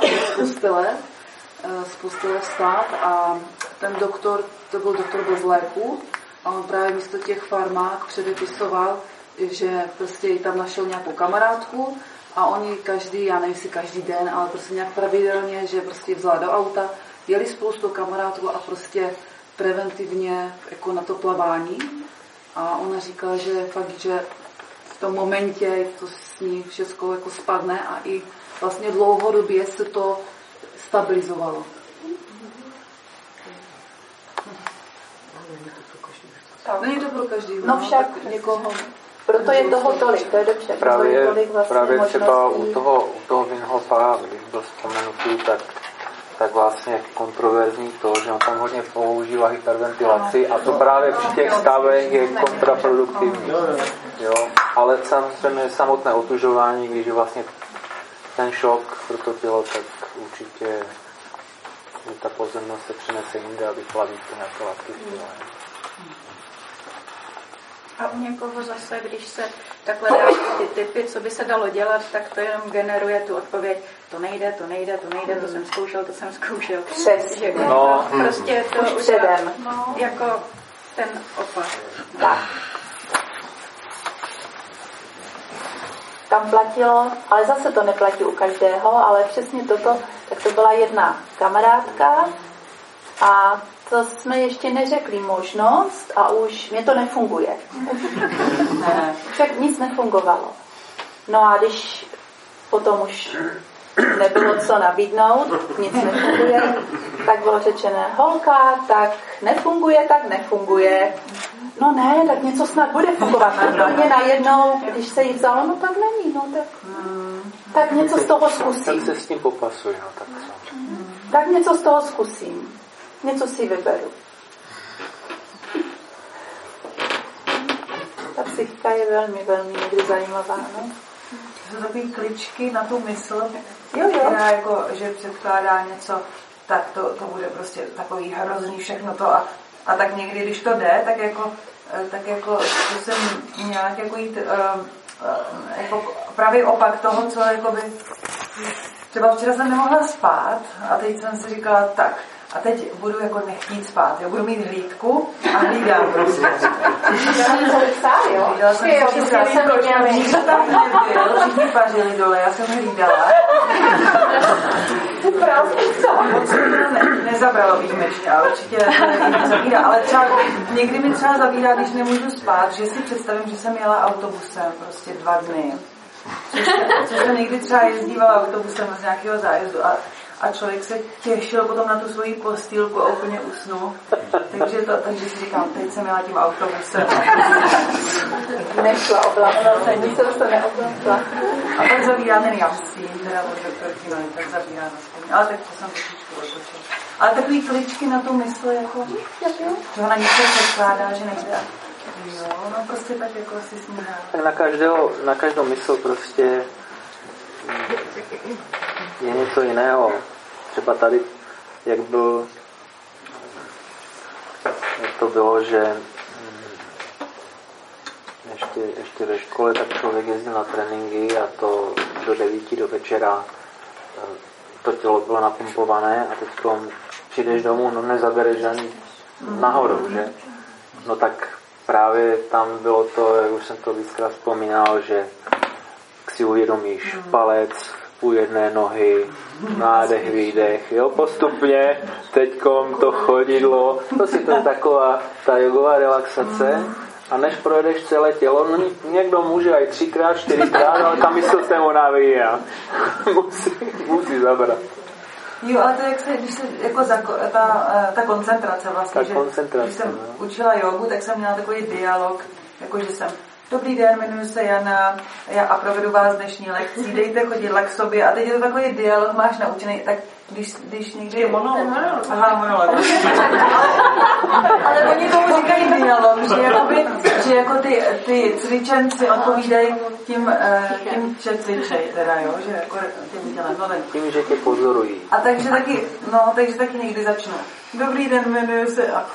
z postele vstát a ten doktor, to byl doktor bez léku a on právě místo těch farmák předepisoval, že prostě jí tam našel nějakou kamarádku a oni každý, já nevím si každý den, ale prostě nějak pravidelně, že prostě vzala do auta, jeli spolu s tou kamarádkou a prostě preventivně jako na to plavání. A ona říkala, že fakt, že v tom momentě to s ní všechno jako spadne a i vlastně dlouhodobě se to stabilizovalo. Není to pro každý.
No však někoho. Proto je toho tolik, to je dobře.
Právě třeba u toho Wim Hofa, když byl vzpomenutý, tak vlastně kontroverzní to, že on tam hodně používá hyperventilaci a to právě při těch stavech je kontraproduktivní. Jo? Ale samozřejmě samotné otužování, když je vlastně ten šok pro to tělo, tak určitě ta pozornost se přenese jinde, aby plaví to nějaké látky v těle.
A u někoho zase, když se takhle dávají ty typy, co by se dalo dělat, tak to jenom generuje tu odpověď. To nejde, to jsem zkoušel.
Přesně.
No. Prostě to
už předem.
No, jako ten opak.
Tak. Tam platilo, ale zase to neplatí u každého, ale přesně toto, tak to byla jedna kamarádka a to jsme ještě neřekli možnost a už mě to nefunguje. Však nic nefungovalo. No a když potom už nebylo co nabídnout, nic nefunguje, tak bylo řečené, holka, tak nefunguje. No ne, tak něco snad bude fungovat. Úplně najednou, když se jí vzalo, no tak není, no tak něco z toho zkusím.
Tak se s tím popasuj, no tak co?
Tak něco z toho zkusím. Něco si vyberu. Ta psychika je velmi, velmi někdy zajímavá, no?
Jsou takové kličky na tu mysl,
jo.
Která jako, že předkládá něco, tak to bude prostě takový hrozný všechno to a tak někdy, když to jde, tak jako to jsem měla jako jít jako právě opak toho, co jakoby třeba včera jsem nemohla spát a teď jsem si říkala tak, a teď budu jako nechtít spát, já budu mít hlídku a hlídám prostě. Hlídala jsem nikdo tam nebyl, všichni pařili dole, já jsem hlídala. Moc nezabralo výjimečně, ale určitě nezabírá, ale třeba někdy mi třeba zabírá, když nemůžu spát, že si představím, že jsem jela autobusem prostě 2 dny. Což jsem někdy třeba jezdívala autobusem z nějakého zájezdu a a člověk se těšil potom na tu svoji postýlku a úplně usnul. Takže si říkám, teď jsem jela tím autobusem.
Nešla oblastí, nic se neoblastila.
A tak zabírá ten jamství, teda od doktorky, no, tak zabírá aspoň. Ale tak to jsem trošičku odtočila. Ale takový kličky na tu mysl, jako, že ona něco předkládá, že nejde. Jo, no prostě tak jako si sníhá.
Tak na každou mysl prostě je něco jiného. Třeba tady, jak to bylo, že ještě ve škole, tak člověk jezdil na tréninky a to do 9 do večera to tělo bylo napumpované a teď přijdeš domů, no nezabereš ani nahoru, že? No tak právě tam bylo to, jak už jsem to víckrát vzpomínal, že si uvědomíš palec u jedné nohy, nádech, výdech, jo, postupně, teďkom to chodidlo, to je taková ta jogová relaxace a než projedeš celé tělo, no někdo může i 3x, 4x, ale ta mysl se unaví a musí zabrat.
Jo, ale to je, když se, jako ta koncentrace vlastně, když jsem učila jogu, tak jsem měla takový dialog, jakože jsem dobrý den, jmenuji se Jana a provedu vás dnešní lekcí, dejte chodidla k sobě a teď je to takový dialog, máš naučený, tak když někdy... Je monolog. Aha, monolog. Ale oni tomu říkají dialog, že jako ty cvičenci odpovídají tím cvičej, teda jo, že jako tím dělem, no
tím, že tě pozorují.
A takže taky někdy začnu. Dobrý den, jmenuji se a...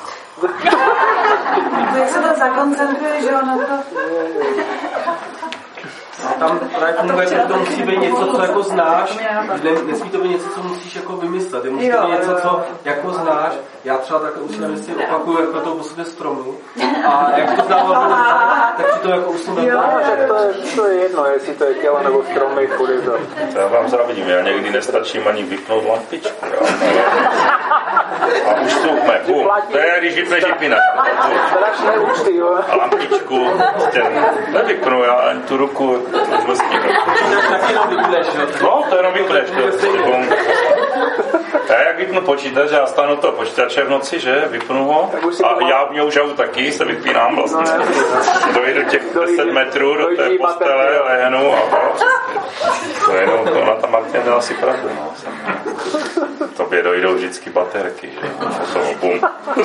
Jak se to zakoncentruje, že ono to...
A tam právě funguje, že to musí být něco, co jako znáš, nesmí to být něco, co musíš jako vymyslet, to musí být něco, co jako znáš. Já třeba takhle už nevím, jestli opakuju jako to po sobě stromu a jak to znám, tak si to jako usnu
to je jedno, jestli to je tělo nebo stromy, chudý to.
To já vám závidím, já někdy nestačím ani vypnout lampičku, jo. A už stůpme, bum, to je, když vypneš vypínač.
Strašné účty, jo.
A lampičku, nevypnu, já ani tu ruku už vlastně.
Tak jenom vypneš, jo.
No, to jenom vypneš, bum. Já jak vypnu počítač, já stanu toho počítače v noci, že? Vypnu ho a já v něj žavu taky, se vypínám vlastně. Dojdu těch 10 metrů do té postele, lehnu a to je jenom, to ona ta Martina dala si pravdu. No. Tobě dojdou vždycky baterky, že? To bum.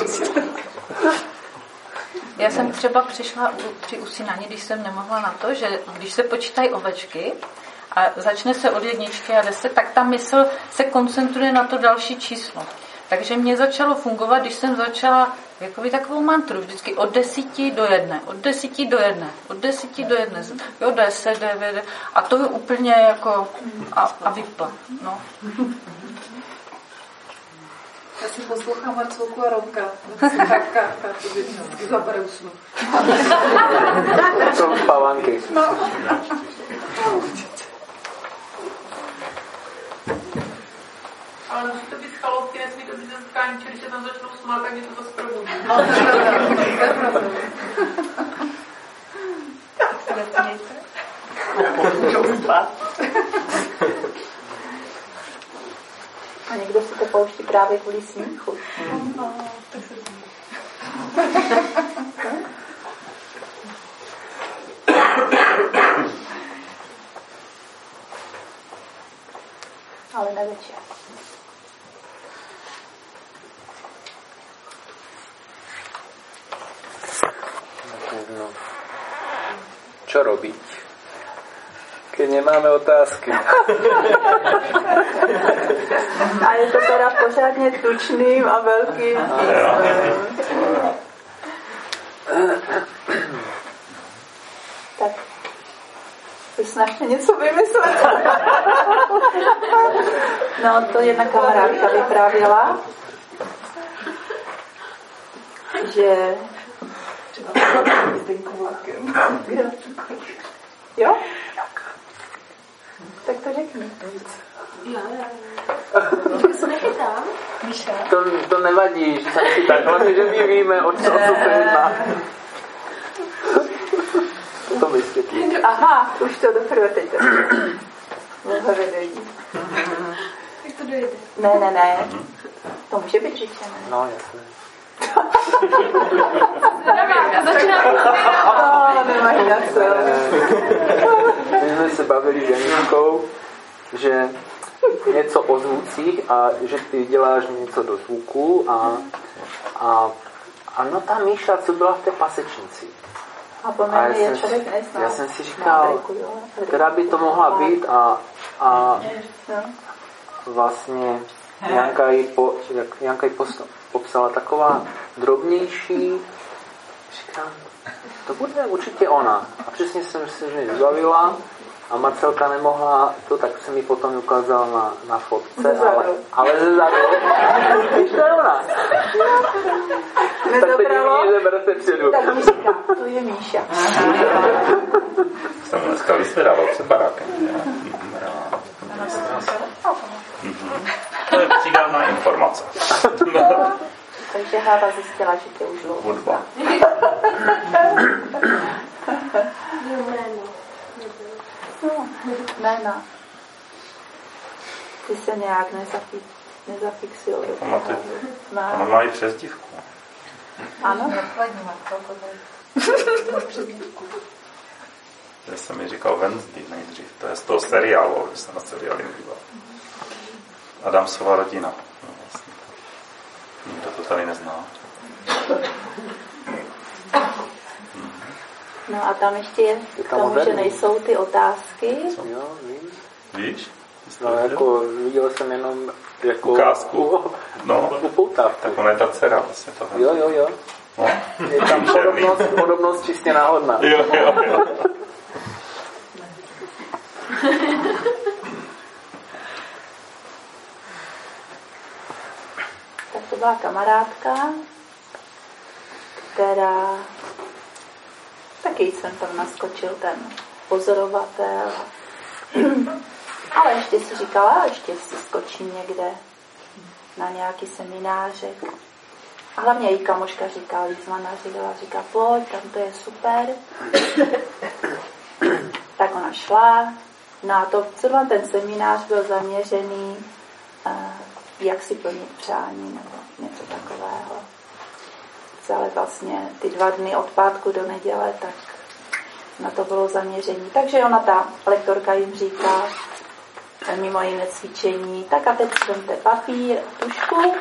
Já jsem třeba přišla při usínání, když jsem nemohla na to, že když se počítají ovečky, a začne se od 1 a 10, tak ta mysl se koncentruje na to další číslo. Takže mě začalo fungovat, když jsem začala jakoby takovou mantru, vždycky od 10 do 1, od 10 do 1, od 10 do 1, jo, 10, 9, a to je úplně jako a vypla, no.
Já si poslouchám Marcelku a Romka. Kárka, to vždycky zabere usnu.
To jsou spavanky.
No.
Ale musí to být z chaloupky, nesmí to být ze setkání, když se tam začnou smát, tak mě to zprobudí.
A někdo si to pouští právě kvůli smíchu. Ale na večer.
Čo robiť? Keď nemáme otázky.
A je to teda pořádně tučným a velkým. Tak si snažte něco vymyslet. No, to jedna kamarádka vyprávěla, že jo? Tak to řekni.
To nevadí, že jsem si tak, hlavně, že my víme, o co se jedná. To vysvětlí.
Aha, už to doprve teď. Mohli vědět.
to dojde.
Ne. To může být řečené.
No, jasně.
Nemáš na co.
My jsme se bavili s Janickou, že něco o zvucích a že ty děláš něco do zvuku a no ta Míša, co byla v té pasečnici.
A
já jsem si říkal, která by to mohla být a vlastně Janka ji popsala taková drobnější, říkám, to bude určitě ona. A přesně jsem se že vybavila a Marcelka nemohla to, tak jsem mi potom ukázal na fotce, ale ze zadu. Víš, to je ona. Tak teď mi neberte předu.
Tak mi říká, to je Míša.
Jsem dneska vysvědával před barákem. To je přídavná informace.
Takže Háva zjistila, že tě už dlouho.
Hudba.
Jména. Ty se nějak nezafixují.
Ona má i přezdívku.
Ano?
Já jsem mi říkal Wednesday nejdřív. To je z toho seriálu, že se na seriály díval. Adamsova rodina. No, vlastně. Nikdo to tady nezná.
No a tam ještě je k tomu, že nejsou ty otázky.
Jo,
víš?
No, jako viděl jsem jenom jako
ukázku. No,
upoutávku.
Tak ona je ta dcera vlastně toho.
Jo.
No.
Je tam podobnost čistě náhodná.
Jo.
Tak to byla kamarádka, která taky jsem tam naskočil ten pozorovatel. Ale ještě si říkala, ještě si skočím někde na nějaký seminářek. A hlavně její kamoška říká, Lízmana říká, pojď, tam to je super. Tak ona šla. No a to celý ten seminář byl zaměřený, jak si plnit přání nebo něco takového. Ale vlastně ty 2 dny od pátku do neděle, tak na to bylo zaměření. Takže ona, ta lektorka jim říká, mimo jiné cvičení, tak a teď vemte papír, tužku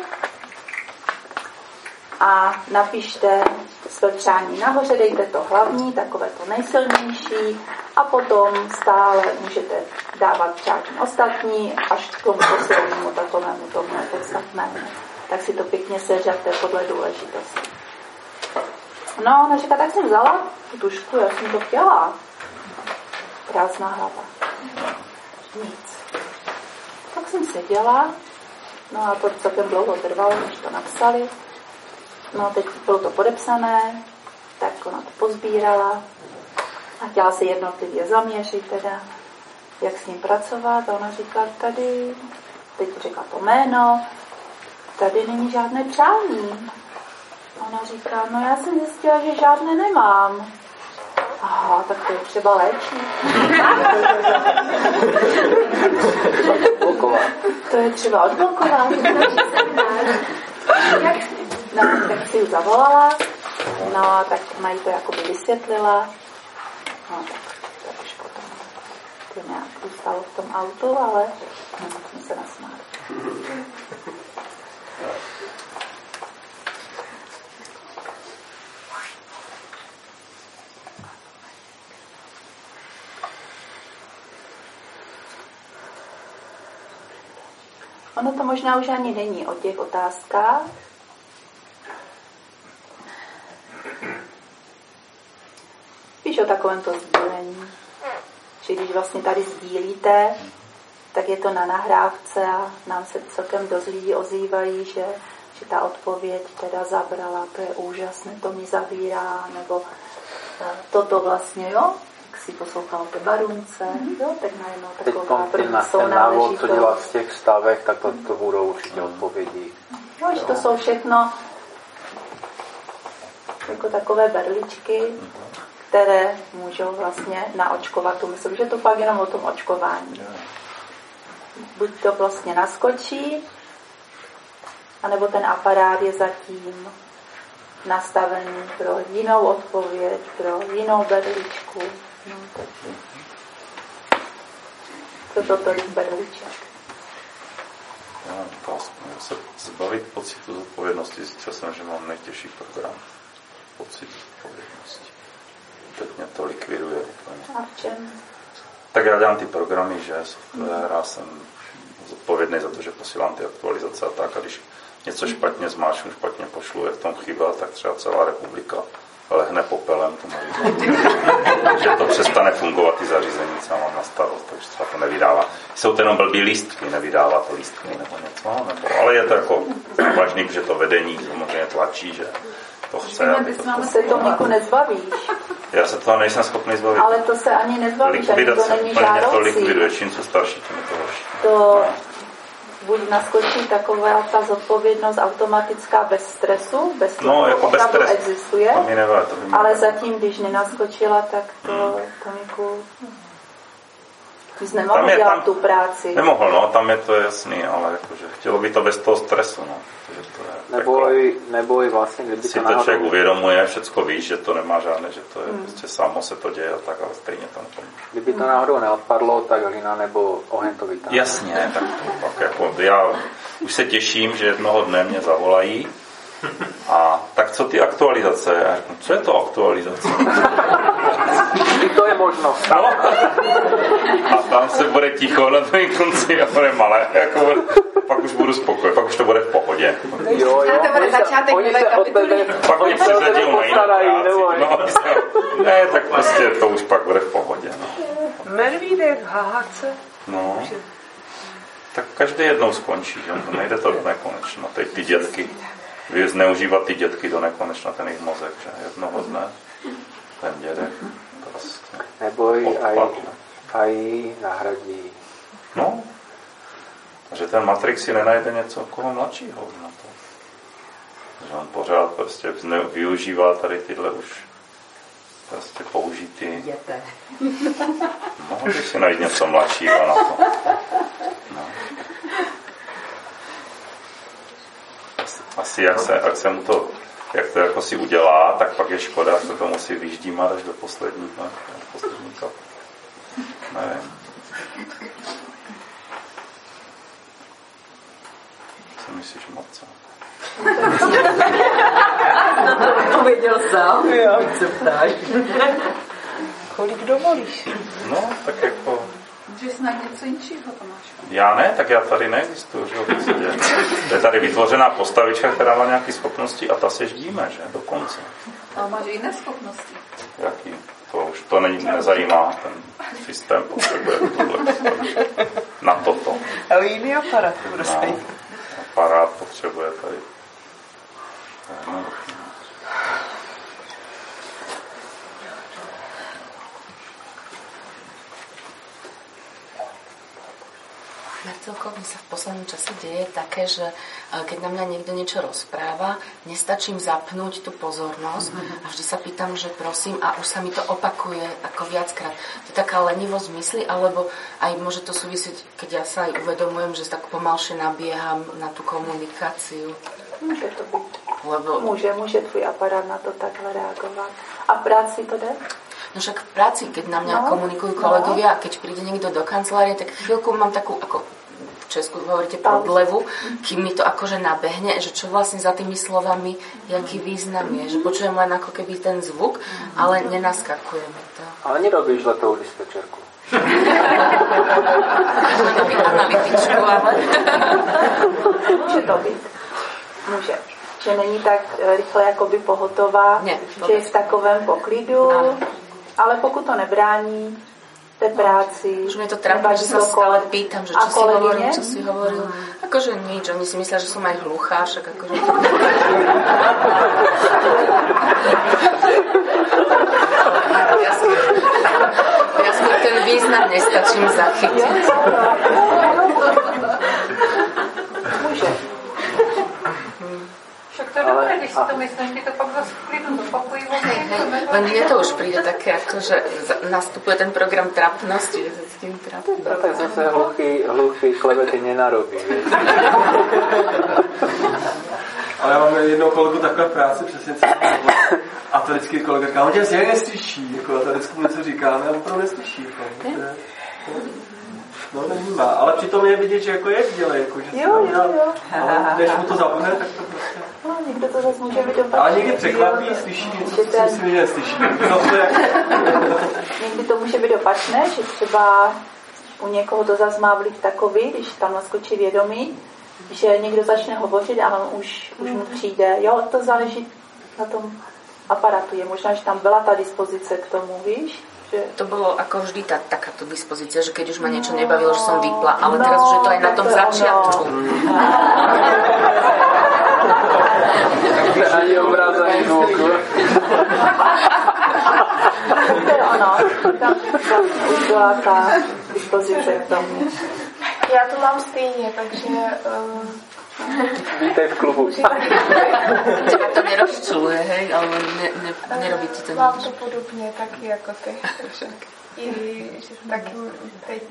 a napište své přání nahoře, dejte to hlavní, takové to nejsilnější a potom stále můžete dávat přání ostatní až k tomu poslednímu takovému tomu podstatnému. Tak si to pěkně seřaďte podle důležitosti. No, ona říká, tak jsem vzala tu tužku, já jsem to chtěla. Prázdná hlava. Nic. Tak jsem seděla, no a to celkem dlouho trvalo, než to napsali. No teď bylo to podepsané, tak ona to pozbírala a chtěla se jednotlivě zaměřit teda, jak s ním pracovat. A ona říkala, tady, teď řekla to jméno, tady není žádné přání. Ona říká, no já jsem zjistila, že žádné nemám. Aha, tak to je třeba léčit. To je třeba odblokovat. No, tak si ji zavolala, no a tak ona jí to jakoby vysvětlila. No, tak už potom to nějak zůstalo v tom autu, ale jsme se nasmáli. Ono to možná už ani není o těch otázkách. Víš o takovémto sdílení. Že když vlastně tady sdílíte, tak je to na nahrávce a nám se celkem dost lidí ozývají, že ta odpověď teda zabrala, to je úžasné, to mi zabírá, nebo toto vlastně, jo, jak si poslouchala té barunce, jo, tak najednou taková první
návod, co dělat v těch stavech, tak to budou určitě odpovědi.
Jo, že to jsou všechno jako takové berličky, které můžou vlastně naočkovat tu mysl, že to pak jenom o tom očkování. buď to vlastně naskočí, anebo ten aparát je zatím nastavený pro jinou odpověď, pro jinou berličku. No, takže proto tolik berliček.
Já se zbavit pocitu zodpovědnosti. Zjistil jsem, že mám nejtěžší program. Pocit zodpovědnosti. Teď mě to likviduje.
A v čem?
Tak já dělám ty programy, že software, já jsem zodpovědný za to, že posílám ty aktualizace a tak. A když něco špatně zmáčknu, špatně pošlu, je v tom chyba, tak třeba celá republika lehne popelem. Že to přestane fungovat, ty zařízení, co mám na starost, takže třeba to nevydává. Jsou to jenom blbý lístky, nevydává to lístky nebo něco, ale je to jako vážný, že to vedení samozřejmě tlačí, že to chce.
To se to Miku nezbavíš.
Já se toho nejsem schopný zbavit.
Ale to se ani nezbavíš, ani to není žádoucí.
To likviduje, čím jsou starší, tím je to horší.
To buď naskočí taková ta zodpovědnost automatická bez stresu, bez toho,
no, jako
opravdu existuje,
ale
zatím, když nenaskočila, tak to Miku jsi nemohl dělat tu práci.
Nemohl, no, tam je to jasný, ale jakože chtělo by to bez toho stresu, no.
Neboj vlastně, kdyby
si to člověk uvědomuje, všecko víš, že to nemá žádné, že to je prostě samo se to děje a tak, ale stejně to nepomůže.
Kdyby to náhodou neodpadlo, tak hlina nebo oheň to vytáhne.
Jasně, tak to pak jako, já už se těším, že jednoho dne mě zavolají a tak co ty aktualizace? Já řeknu, co je to aktualizace?
I to je možnost.
No. A tam se bude ticho na tom konci a bude malé. Jako, pak už budu spokojen, pak už to bude v pohodě.
Jo. A to bude začátek nové kapituly.
Pak mě přizadil na jinou práci. No, ne, tak prostě to už pak bude v pohodě. No.
Medvídek, HHC.
No. Tak každý jednou skončí, že? To nejde to do nekonečna. Teď ty dětky, zneužívat ty dětky do nekonečna, ten jejich mozek, že? Jednoho dne ten dědek prostě
neboj, aj nahradí.
No, že ten Matrix si nenajde něco koho mladšího na to. Že on pořád prostě využívá tady tyhle už prostě použitý. Mohl bych si najít něco mladšího na to. No. Asi jak se mu to, jak to jako si udělá, tak pak je škoda, že to musí vyždímat až do poslední kap. Nevím. Co myslíš, Marco?
To věděl sám.
Já se ptáš. Kolik dovolíš?
No, tak jako...
Že snad něco jiného to máš.
Já ne, tak já tady neexistuju, že jo, to je tady vytvořená postavička, která má nějaké schopnosti a ta se ždíme, že, dokonce.
Ale máš jiné schopnosti.
Jaký? To už to nezajímá, ten systém potřebuje tohle. Na toto.
Ale jiný aparát to bude
no, aparát potřebuje tady. No.
Marcelko, mi sa v poslednom čase deje také, že keď na mňa niekto niečo rozpráva, nestačím zapnúť tú pozornosť a vždy sa pýtam, že prosím, a už sa mi to opakuje ako viackrát. To je taká lenivosť mysli, alebo aj môže to súvisieť, keď ja sa aj uvedomujem, že tak pomalšie nabieham na tú komunikáciu.
Může to být.
Lebo...
Může tvůj aparát na to takhle reagovat. A v práci to jde?
No však v práci, keď na mňa komunikujú kolegovia, keď príde niekto do kancelárie, tak chvíľku mám takú, ako v Česku hovoríte, prodlevu, kým mi to akože nabehne, že čo vlastne za tými slovami, jaký význam je. Že počujem len ako keby ten zvuk, ale nenaskakuje mi to.
Ale nerobíš letovú dispečerku.
Analytičku, ale...
Může to být. Může. Že není tak rychle jakoby pohotová, že je v takovém poklidu. Ano. Ale pokud to nebrání té práci...
Už mi to trápí, že sa stále pýtam, že čo si hovoril. Akože nič, oni si myslia, že som aj hluchá, však akože... Ja skôr ten význam nestačím zachytiť.
Môže.
Však to je dobré, když si to myslím, ty to pak zase v klidu zopakují.
Len mne to už príde také, ako, že nastupuje ten program trapnosti, že sa s tým trapný.
No tak zase hluchý klebety nenarobí.
Ale já mám jednou kolegu takhle v práci, přesně co a to vždycky kolega říká, on tě asi neslyší, jako, a to vždycky něco říkáme, a on opravdu neslyší. No, nevnímá, ale přitom je vidět, že jako je v děle, jako, že
jo.
Ale když mu to zapne, tak to prostě...
No, někdo to zase může být opačně.
Ale někdy překvapí, slyší něco, co si myslím, že neslyší.
Někdy to může být opačné, že třeba u někoho to zase má vliv takový, když tam naskočí vědomí, že někdo začne hovořit a on už mu přijde. Jo, to záleží na tom aparatu. Je možná, že tam byla ta dispozice k tomu, víš?
To bolo ako vždy takáto dispozícia, že keď už ma niečo nebavilo, že som vypla, ale teraz už je to aj na tom začiatku.
Ani obraz, ani zvuk.
To je ono. Tam už byla ta dispozice k tomu.
Já to mám stejně, takže...
Vítej v klubu.
Teba to nerozčuluje, hej, ale nerobí ti to
mám to podobně taky jako ty. Takže i že taky teď...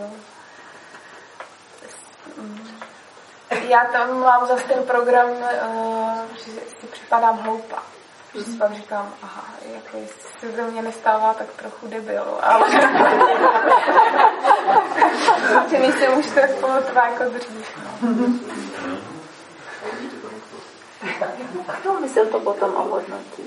já tam mám zase ten program, že si připadám hloupá. Že si pak říkám, aha, jako jestli se do mě nestává tak trochu debil, ale že nejsem už tak polotva jako dřív.
Kdo myslel to potom ohodnotí?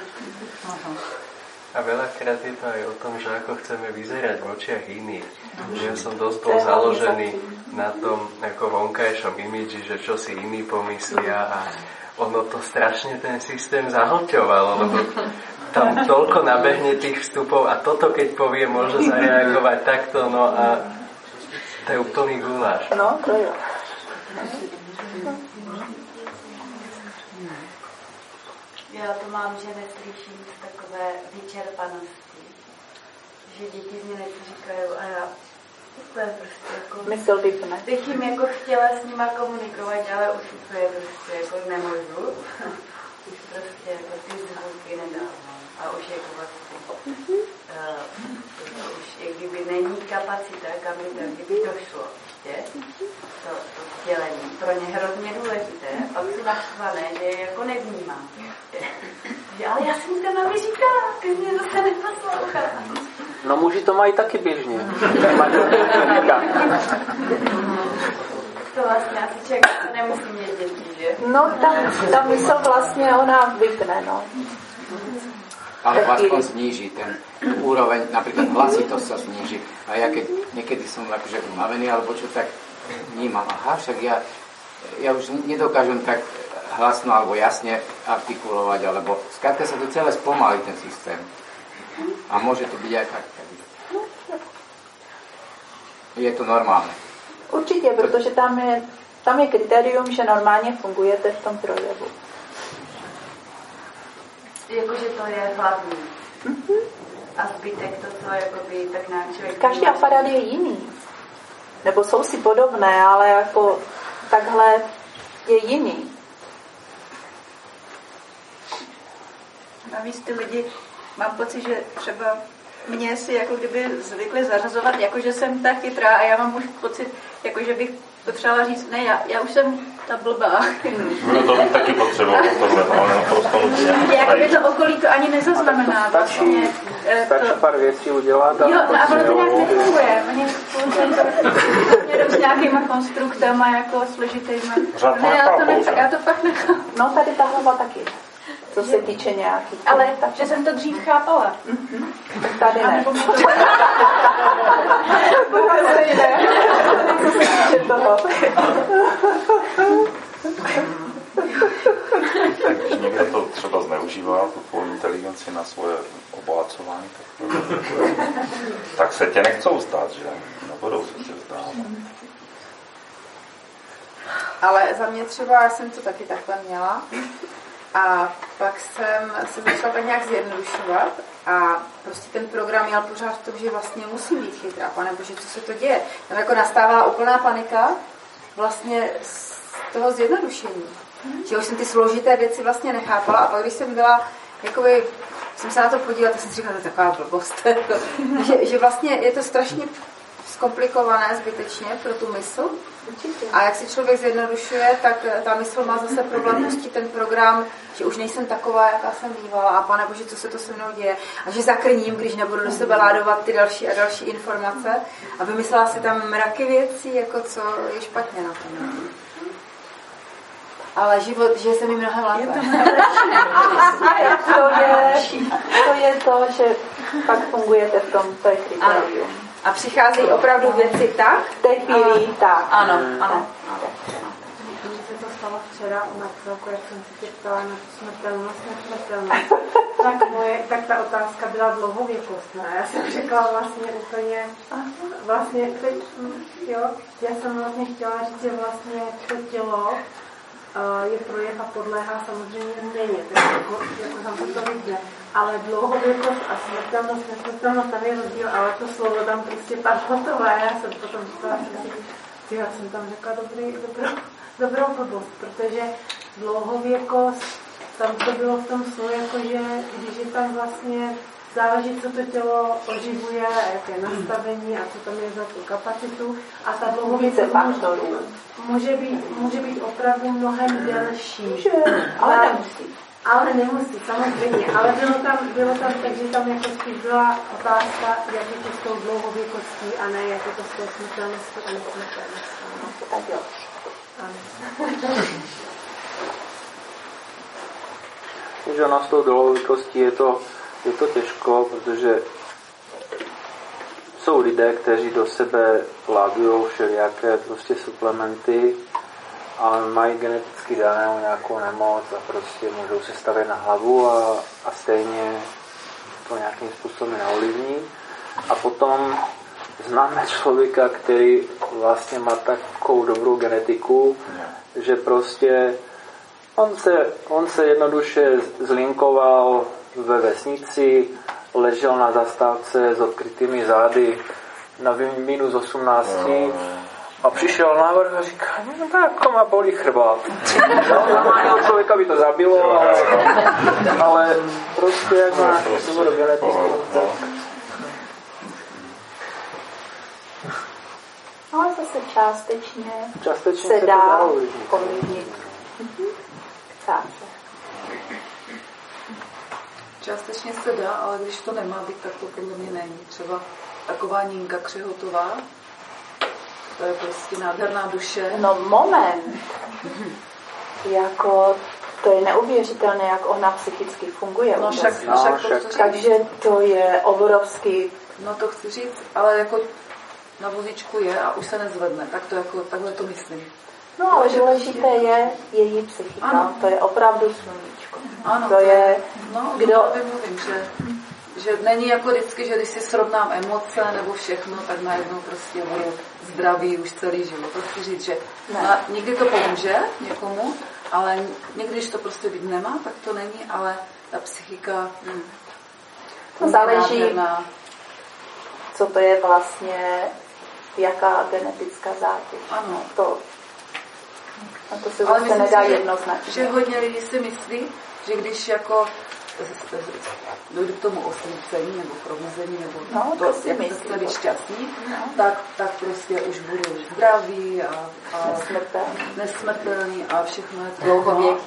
A veľakrát je to aj o tom, že ako chceme vyzerať v očiach iných. Že ja som dosť bol založený na tom ako vonkajšom imidži, že čo si iní pomyslia a ono to strašne ten systém zahlťovalo, lebo tam toľko nabehne tých vstupov a toto keď povie, môže zareagovať takto, no a to je úplný guláš.
No, to jo.
Já to mám, že neslyším takové vyčerpanosti. Že děti mě něco říkají a já to je prostě jako...
Mysl vypne.
Bych jim jako chtěla s nima komunikovat, ale už to je prostě jako nemůžu. Už prostě jako ty zvuky nedávám. A už jako vlastně... už i kdyby není kapacita, kam by tak, kdyby to šlo ještě, to sdělení. Pro ně hrozně důležité. Pak jsou naštvané, že je jako nevnímám. Ale já jsem to na říkala, když mě zase neposlouchá.
No muži to mají taky běžně.
To vlastně asi člověk nemusí mít děti, že?
No, ta mysl vlastně ona vypne, no.
Ale vlastne zníži ten úroveň, napríklad hlasitosť sa zníži. A ja keď niekedy som akože unavený, alebo čo, tak vnímam, aha, však ja už nedokážem tak hlasno alebo jasne artikulovať, alebo skrátka sa to celé spomalí ten systém. A môže to byť aj tak. Je to normálne.
Určitě, protože tam je kritérium, že normálně fungujete v tom projevu.
Jakože to je hlavní. A zbytek to, co jakoby tak nějak člověk...
Každý aparát je jiný. Nebo jsou si podobné, ale jako takhle je jiný.
Navíc ty lidi, mám pocit, že třeba mě si jako kdyby zvykli zařazovat, jakože jsem ta chytrá a já mám už pocit, jakože bych potřebovala říct, ne, já už jsem ta blbá.
No to bych taky potřeboval tohle, ale naprosto nutně.
Jakoby to okolí to ani nezaznamená.
Stačí pár věcí udělat.
Jo, no a ono to nějak nefunguje. Mě s nějakýma konstruktama, jako složitýma. Ne, já to fakt nechápu.
No tady ta hlava taky. Co se týče nějakých.
Ale že jsem to dřív chápala.
Tak tady ne.
Když někdo to třeba zneužívá, tu tvou inteligenci na svoje obohacování, tak se tě nechcou vzdát, že? Nebudou se tě vzdávat.
Ale za mě třeba, já jsem to taky takhle měla a pak jsem se začala tak nějak zjednodušovat a prostě ten program měl pořád to, že vlastně musím být chytrá, panebože, co se to děje. Tam jako nastávala úplná panika vlastně z toho zjednodušení. Že už jsem ty složité věci vlastně nechápala a pak, když jsem byla, jakoby, jsem se na to podívala, tak jsem si říkala, to je taková blbost. že vlastně je to strašně zkomplikované zbytečně pro tu mysl. A jak si člověk zjednodušuje, tak ta mysl má zase problém pustit ten program, že už nejsem taková, jaká jsem bývala a Pane Bože, co se to se mnou děje. A že zakrním, když nebudu do sebe ládovat ty další a další informace. A vymyslela si tam mraky věcí, jako co je špatně na tom. Ale život žije se mi mnohem lépe.
To je to, že pak fungujete v tom kritérium.
A přicházejí opravdu věci tak?
V té chvíli tak.
Ano.
Mně se to stalo včera u Marcelku, jak jsem se tě ptala na smrtelnost, nesmrtelnost. Tak ta otázka byla dlouhověkost, ne? Já jsem řekla vlastně úplně, vlastně teď, jo, já jsem vlastně chtěla říct, že vlastně to tělo je projev a podléhá samozřejmě změně, tak jako jsem to viděla. Ale dlouhověkost a smrtelnost, nesmrtelnost, tam je rozdíl, ale to slovo tam prostě padlo to a já jsem potom říkala, já jsem tam řekla dobrou blbost, protože dlouhověkost, tam to bylo v tom slovu, jakože když je tam vlastně záleží, co to tělo oživuje, jaké nastavení a co tam je za tu kapacitu a ta dlouhověkost může být opravdu mnohem delší. Ale nemusí, samozřejmě. Ale bylo tam tak, že tam jako spíš byla otázka, jak je to s tou dlouhověkostí a ne jak je to s tou smrtelností a nesmrtelností. No, tak jo.
Takže ona s tou dlouhověkostí je to těžko, protože jsou lidé, kteří do sebe ládují všelijaké prostě suplementy, ale mají geneticky danou nějakou nemoc a prostě můžou se stavět na hlavu a stejně to nějakým způsobem neovlivní. A potom známe člověka, který vlastně má takovou dobrou genetiku, že prostě on se jednoduše zlinkoval ve vesnici, ležel na zastávce s odkrytými zády na minus 18 a přišel návrh a říká, no tak má bolí chrbát. Normálního člověka by to zabilo, ale prostě jak má dobrou genetiku.
Ale zase částečně se dá ovlivnit.
Částečně se dá, ale když to nemá být, tak to podle mě není. Třeba taková Ninka Křehotová, to je prostě nádherná duše.
No moment. Jako to je neuvěřitelné, jak ona psychicky funguje.
No však.
Takže to je obrovský.
No to chci říct, ale jako na vozíčku je a už se nezvedne, tak to jako takhle to myslím.
No ale důležité je její psychika. Ano. To je opravdu sluníčko.
Ano,
to je,
kdo... mluvím, že není jako vždycky, že když si srovnám emoce nebo všechno, tak najednou prostě budu zdravý už celý život. To chci říct, že někdy to pomůže někomu, ale někdy, když to prostě být nemá, tak to není, ale ta psychika...
To záleží, co to je vlastně, jaká genetická zátěž.
Ano.
A to se vlastně nedá jednoznačně.
Že hodně lidí si myslí, že když jako dojdu k tomu osvícení nebo probuzení, nebo to jak se být šťastný, tak prostě už budu zdravý a nesmrtelný a všechno je
dlouhověký.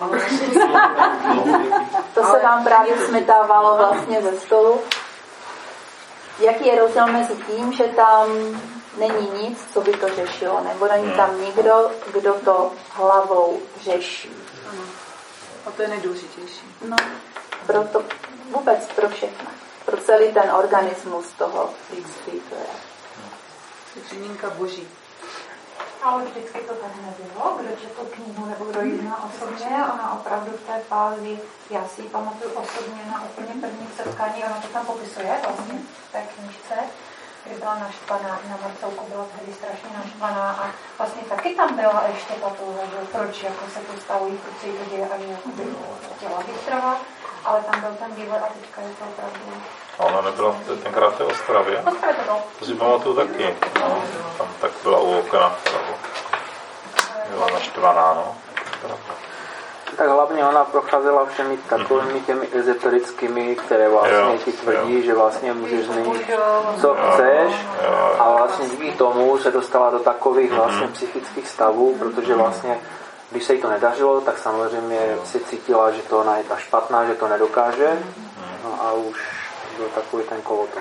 To se vám právě smetávalo vlastně ze stolu. Jaký je rozdíl mezi tím, že tam není nic, co by to řešilo, nebo není tam nikdo, kdo to hlavou řeší.
Ano. A to je nejdůležitější.
No, proto vůbec pro všechno. Pro celý ten organismus toho lidství to je.
Žininka boží.
Ale vždycky to tak nebylo, kdo četl knihu nebo kdo ji zná osobně, ona opravdu v té fázi, já si ji pamatuju osobně na úplně první setkání, ona to tam popisuje vlastně v té knížce, kdy byla naštvaná, na Marcelku byla tehdy strašně naštvaná a vlastně taky tam byla ještě tato, proč jako se to stavují, proč se jí to děje, ani jako by chtěla být zdravá, ale tam byl ten vývoj a teďka je to opravdu...
A ona nebyla tenkrát v té Ostravě? To si pamatuju taky. No, tam tak byla u okna. Byla naštvaná, no.
Tak hlavně ona procházela všemi takovými těmi ezoterickými, které vlastně ti tvrdí, že vlastně můžeš změnit, co chceš, a vlastně díky tomu se dostala do takových vlastně psychických stavů, protože vlastně když se jí to nedařilo, tak samozřejmě si cítila, že to ona je ta špatná, že to nedokáže, no a už byl takový ten kolotoč.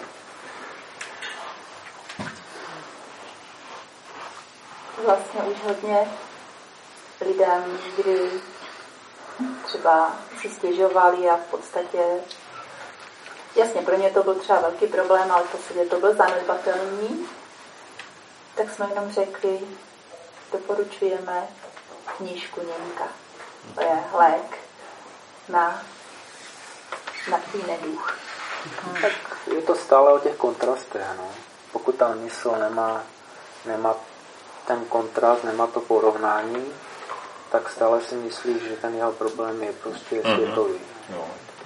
Vlastně už hodně lidem, kdy třeba si stěžovali a v podstatě, jasně, pro ně to byl třeba velký problém, ale v podstatě to byl zanedbatelný, tak jsme jenom řekli, doporučujeme knížku Němka. To je lék na tý neduch.
Tak je to stále o těch kontrastech, no. Pokud ta mysl nemá ten kontrast, nemá to porovnání, tak stále si myslí, že ten jeho problém je prostě světový. No.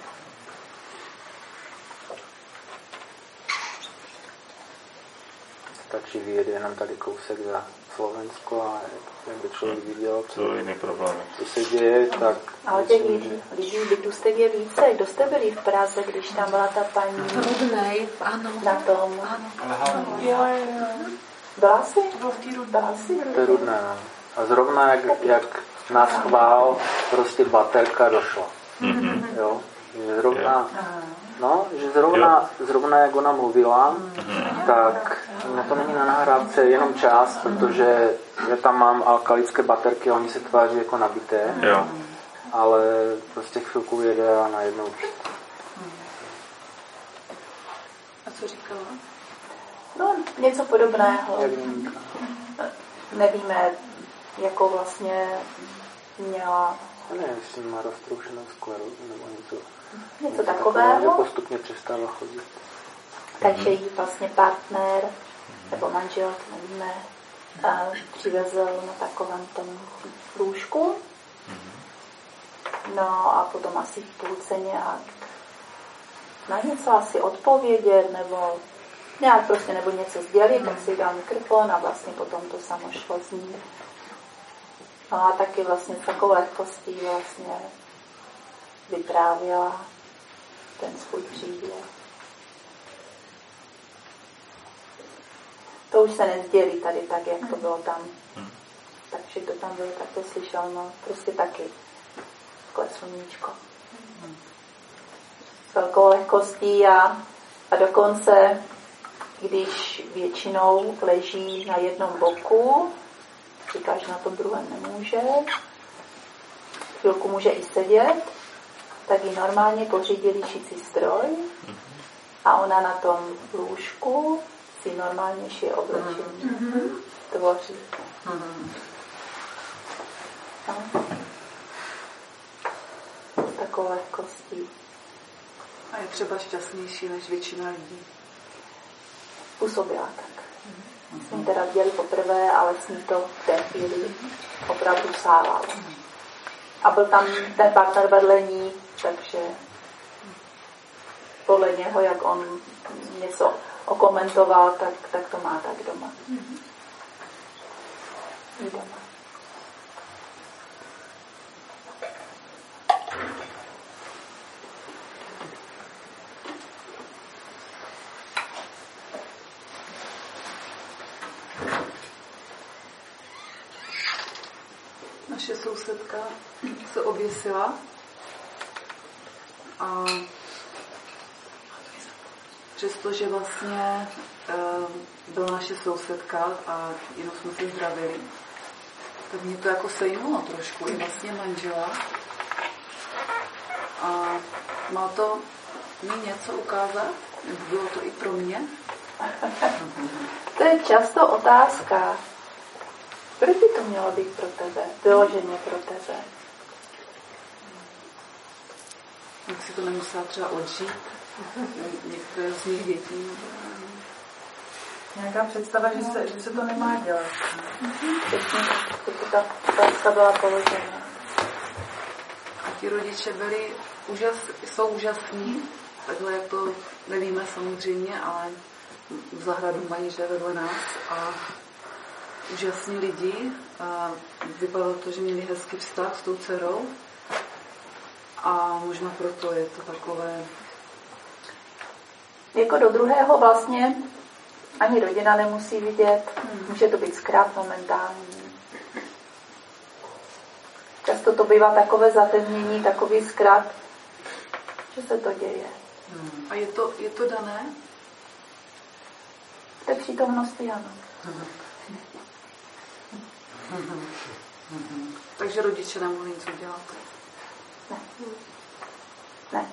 Stačí vyjet jenom tady kousek za Slovensko a jak by člověk viděl, co se děje, tak...
Ale těch lidí bytůstek je více. Kdo jste byli v Praze, když tam byla ta paní?
Rudnej, ano.
Na tom.
Ano.
Byla jsi?
To je Rudné, no. A zrovna jak na schvál prostě baterka došla. Jo? Že zrovna... No, že zrovna jak ona mluvila, tak to není na nahrávce jenom čas, protože já tam mám alkalické baterky, oni se tváří jako nabité, ale prostě chvilku jede a najednou...
A co říkala?
No, něco podobného. Nevíme, jakou vlastně měla...
Ne, jestli má roztroušenou sklerózu nebo něco
takového.
Že postupně přestává chodit.
Takže jí vlastně partner nebo manžel, to nevíme, přivezl na takovém tom lůžku. No a potom asi v půlce nějak na něco asi odpovědět nebo nějak prostě nebo něco sdělit, tak si dal mikrofon a vlastně potom to samo šlo z ní. No a taky vlastně s takovou lehkostí vlastně vyprávěla ten svůj příběh. To už se nezdělí tady tak, jak to bylo tam. Takže kdo tam byl, tak to slyšel, no prostě taky. Takové sluníčko. S velkou lehkostí a dokonce, když většinou leží na jednom boku, říká, že na tom druhém nemůže, chvilku může i sedět, tak jí normálně pořídili šicí stroj a ona na tom lůžku si normálně šije oblečení. Tvoří. Takovou lehkostí.
A je třeba šťastnější než většina lidí.
Působila tak. Jsme teda viděli poprvé, ale s ní to v té chvíli opravdu sával. A byl tam ten partner vedle ní, takže podle něho, jak on něco okomentoval, tak to má tak doma. Doma.
Naše sousedka se oběsila a přestože vlastně byla naše sousedka a jenom jsme se zdravili, tak mě to jako sejmulo trošku, i vlastně manžela. A má to mi něco ukázat? Bylo to i pro mě?
To je často otázka. Proč by to mělo být pro tebe? Vyloženě pro tebe.
Jak si to nemusela třeba odžít? Některé z mých dětí. Nějaká představa, že se to nemá dělat.
Ta otázka byla položena.
A ti rodiče jsou úžasní. Takhle jak to nevíme samozřejmě, ale v zahradu mají, že vedle nás. A úžasní lidi a vypadalo to, že měli hezký vztah s tou dcerou a možná proto je to takové...
Jako do druhého vlastně ani rodina nemusí vidět, může to být zkrát momentální. Často to bývá takové zatemnění, takový zkrát, že se to děje.
A je to dané?
V té přítomnosti ano.
Takže rodiče nemohli nic udělat?
Ne. Ne.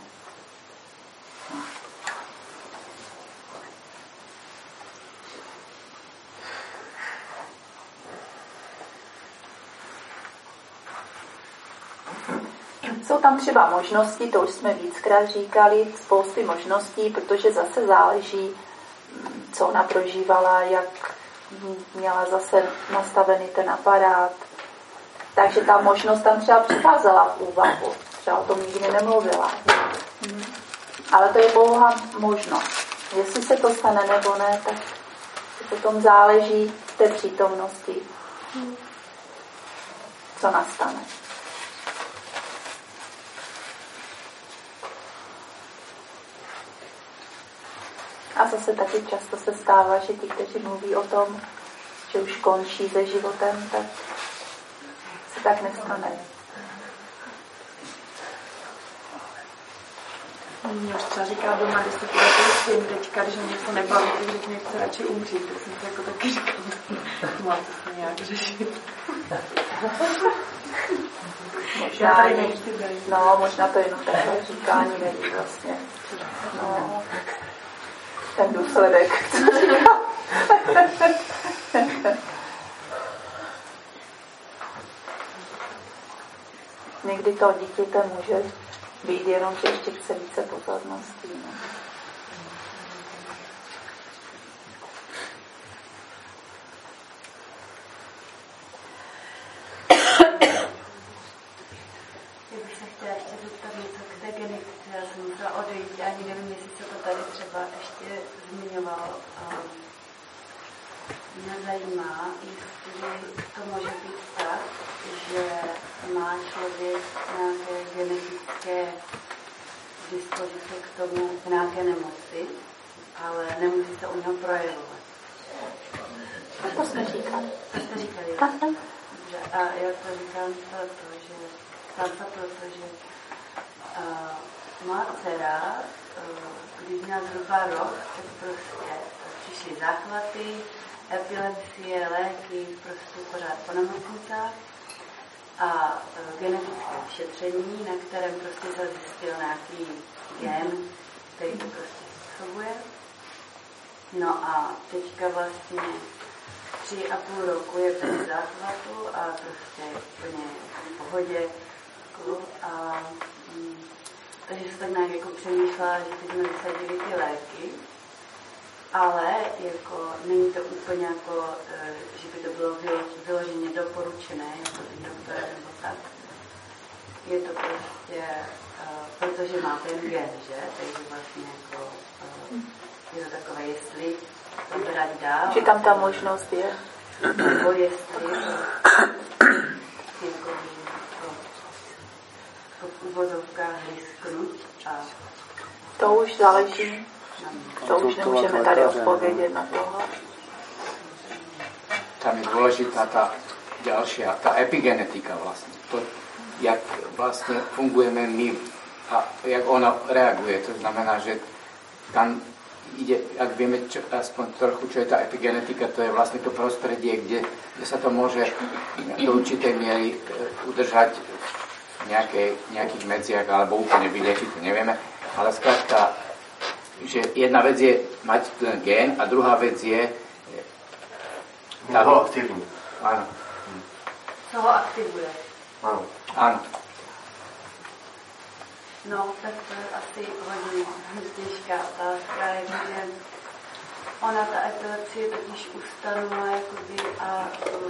Jsou tam třeba možnosti, to už jsme víckrát říkali, spousty možností, protože zase záleží, co ona prožívala, jak měla zase nastavený ten aparát. Takže ta možnost tam třeba přicházela v úvahu. Třeba o tom nikdy nemluvila. Ale to je pouhá možnost. Jestli se to stane nebo ne, tak potom záleží v té přítomnosti, co nastane. A zase taky často se stává, že ti, kteří mluví o tom, že už končí se životem, tak se tak nestane.
Mě už třeba říká doma, když jste pověděli s tím teďka, když mě něco nebaví, když mě chce radši umřít, tak jsem to jako taky říkala, máte se nějak řešit.
Možná to jenom takové říkání neví vlastně. No, ten důsledek. Někdy to dítěte může být jenom, že ještě chce více pozorností. No.
Já bych se chtěla ještě zeptat něco k té genetice. Já jsem musela odejít, ani nevím, jestli se to tady třeba ještě zmiňoval. Mě zajímá, jestli to může být tak, že má člověk nějaké genetické dispozice k tomu, k nějaké nemoci, ale nemusí se u něho projevovat.
To jsme říkali.
To jste říkali. A já to říkám protože má dcera, když měla zhruba rok, tak prostě přišly záchvaty, epilepsie, léky, prostě pořád po nemocnicách a genetické vyšetření, na kterém prostě se zjistil nějaký gen, který to prostě způsobuje. No a teďka vlastně 3,5 roku je bez záchvatu a prostě úplně v pohodě. Takže se tak nějak jako přemýšlela, že teď jsme vysadili ty léky, ale jako není to úplně jako, že by to bylo vyloženě doporučené jako tím doktorem nebo tak. Je to prostě, protože má ten gen, že? Takže vlastně jako, je to takové, jestli to brát dál.
Že tam ta možnost je.
Nebo jestli jako v uvozovkách risknout a
to už záleží. To už nemůžeme tady odpovědět na tohle.
Tam je důležitá ta další, ta epigenetika vlastně. To, jak vlastně fungujeme my a jak ona reaguje. To znamená, že tam ide, ak vieme aspoň trochu, čo je tá epigenetika, to je vlastne to prostredie, kde sa to môže do určitej miery udržať v nejakých medziach alebo úplne vyliečiť, to nevieme. Ale skrátka, že jedna vec je mať ten gén a druhá vec je
ho aktivní.
Áno.
Co ho aktivuje?
Áno.
Áno.
No, tak to je asi hodně těžká otázka, že ona, ta epilepsie totiž ustanula jakoby a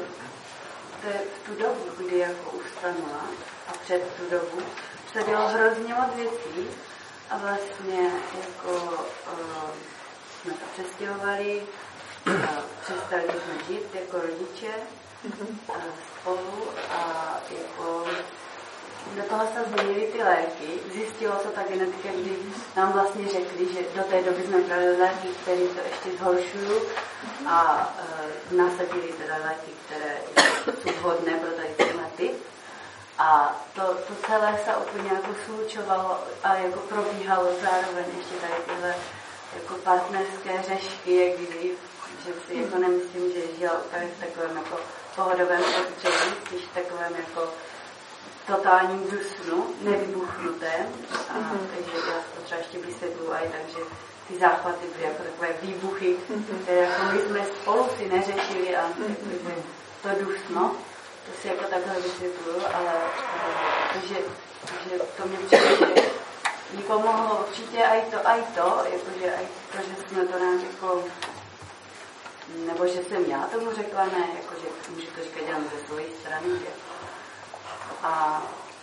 v tu dobu, kdy jako ustanula a před tu dobu se dělo hrozně moc věcí a vlastně jako jsme to přestěhovali, přestali jsme žít jako rodiče spolu a jako do toho se změnily ty léky. Zjistilo se ta genetika, kdy nám vlastně řekli, že do té doby jsme brali léky, které to ještě zhoršují a nasadili teda léky, které jsou vhodné pro tady tyhle typ. A to celé se úplně jako slučovalo a jako probíhalo zároveň ještě tady tyhle jako partnerské řešky, jak kdy, že si jako nemyslím, že žila úplně v takovém jako pohodovém prostředí, spíš v takovém jako totálním dusnu, nevybuchnutém. Takže já to třeba ještě vysvětluji aj tak, že ty záchvaty byly jako takové výbuchy, které jako my jsme spolu si neřešili a jako, to dusno, to si jako takhle vysvětluju, ale takže to mě přijde, že mi pomohlo určitě aj to, jakože aj to, že jsme to nám jako, nebo že jsem já tomu řekla, ne, jakože můžu to říkat jenom ze své strany, že? A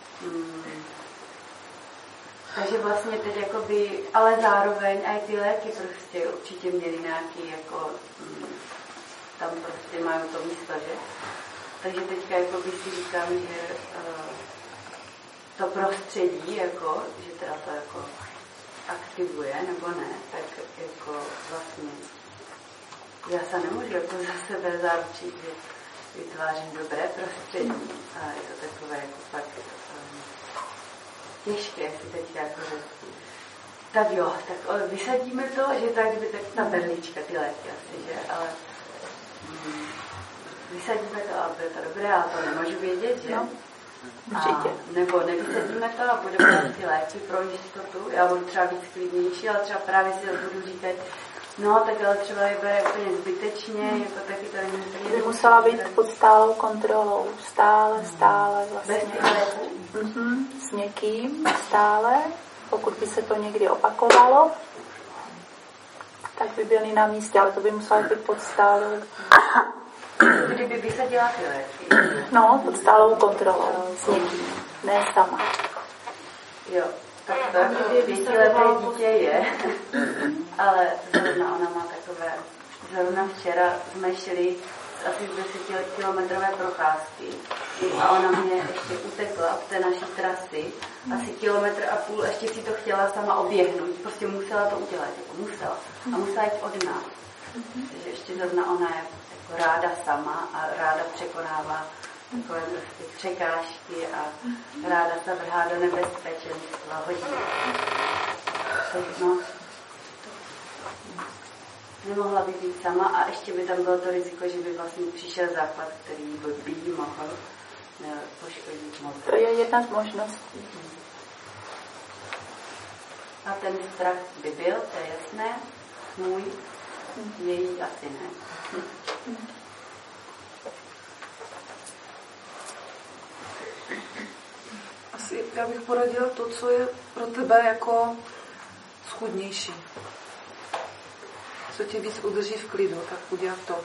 takže vlastně teď jakoby, ale zároveň aj ty léky prostě určitě měly nějaký jako, tam prostě mají to místo, že? Takže teďka jakoby si říkám, že to prostředí, jako, že teda to jako aktivuje, nebo ne, tak jako vlastně já se nemůžu jako za sebe zaručit, že vytvářím dobré prostředí a je to takové jako fakt těžké si teďka jako říct. Tak jo, tak vysadíme to, že tak by tak ta berlička, ty léky asi, že, ale vysadíme to a bude to dobré, ale to nemůžu vědět, že? No. A, nebo nevysadíme to a budeme dát ty léky pro jistotu. Já budu třeba víc klidnější, ale třeba právě si budu říkat, no tak ale třeba je bude úplně zbytečně, jako taky to není úplně...
By musela být pod stálou kontrolou, stále vlastně.
Bez těch léků?
S někým, stále. Pokud by se to někdy opakovalo, tak by byli na místě, ale to by muselo být pod stálou...
Kdyby vysadila ty léky?
No, pod stálou kontrolou s někým, ne sama.
Jo, tak to jako 5leté dítě je, ale zrovna ona má takové, zrovna včera jsme šli asi 10kilometrové procházky a ona mě ještě utekla od té naší trasy, asi 1,5 kilometru, ještě si to chtěla sama oběhnout, prostě musela to udělat, jako musela. A musela jít od nás. Takže ještě zrovna ona je jako ráda sama a ráda překonává takové prostě překážky a ráda se vrhá do nebezpečenstva hodně. No, nemohla by být sama a ještě by tam bylo to riziko, že by vlastně přišel záchvat, který by jí mohl poškodit mozek.
To je jedna z možností.
A ten strach by byl, to je jasné, můj, její asi ne.
Asi já bych poradila to, co je pro tebe jako schudnější. Co tě víc udrží v klidu, tak udělat to.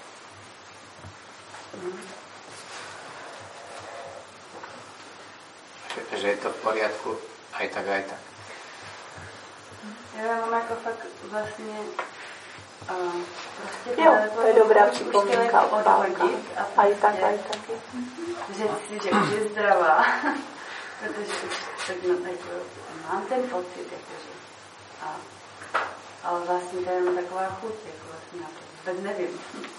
Že je to v poriadku, aj tak.
Já mám jako fakt vlastně prostě
jo, to je dobrá připomínka od Pálka. Aj tak.
Že si řekl, že je zdravá, protože tak jako, mám ten pocit, jakože. Ale vlastně to je jenom taková chuť, jako vlastně na to vůbec nevím.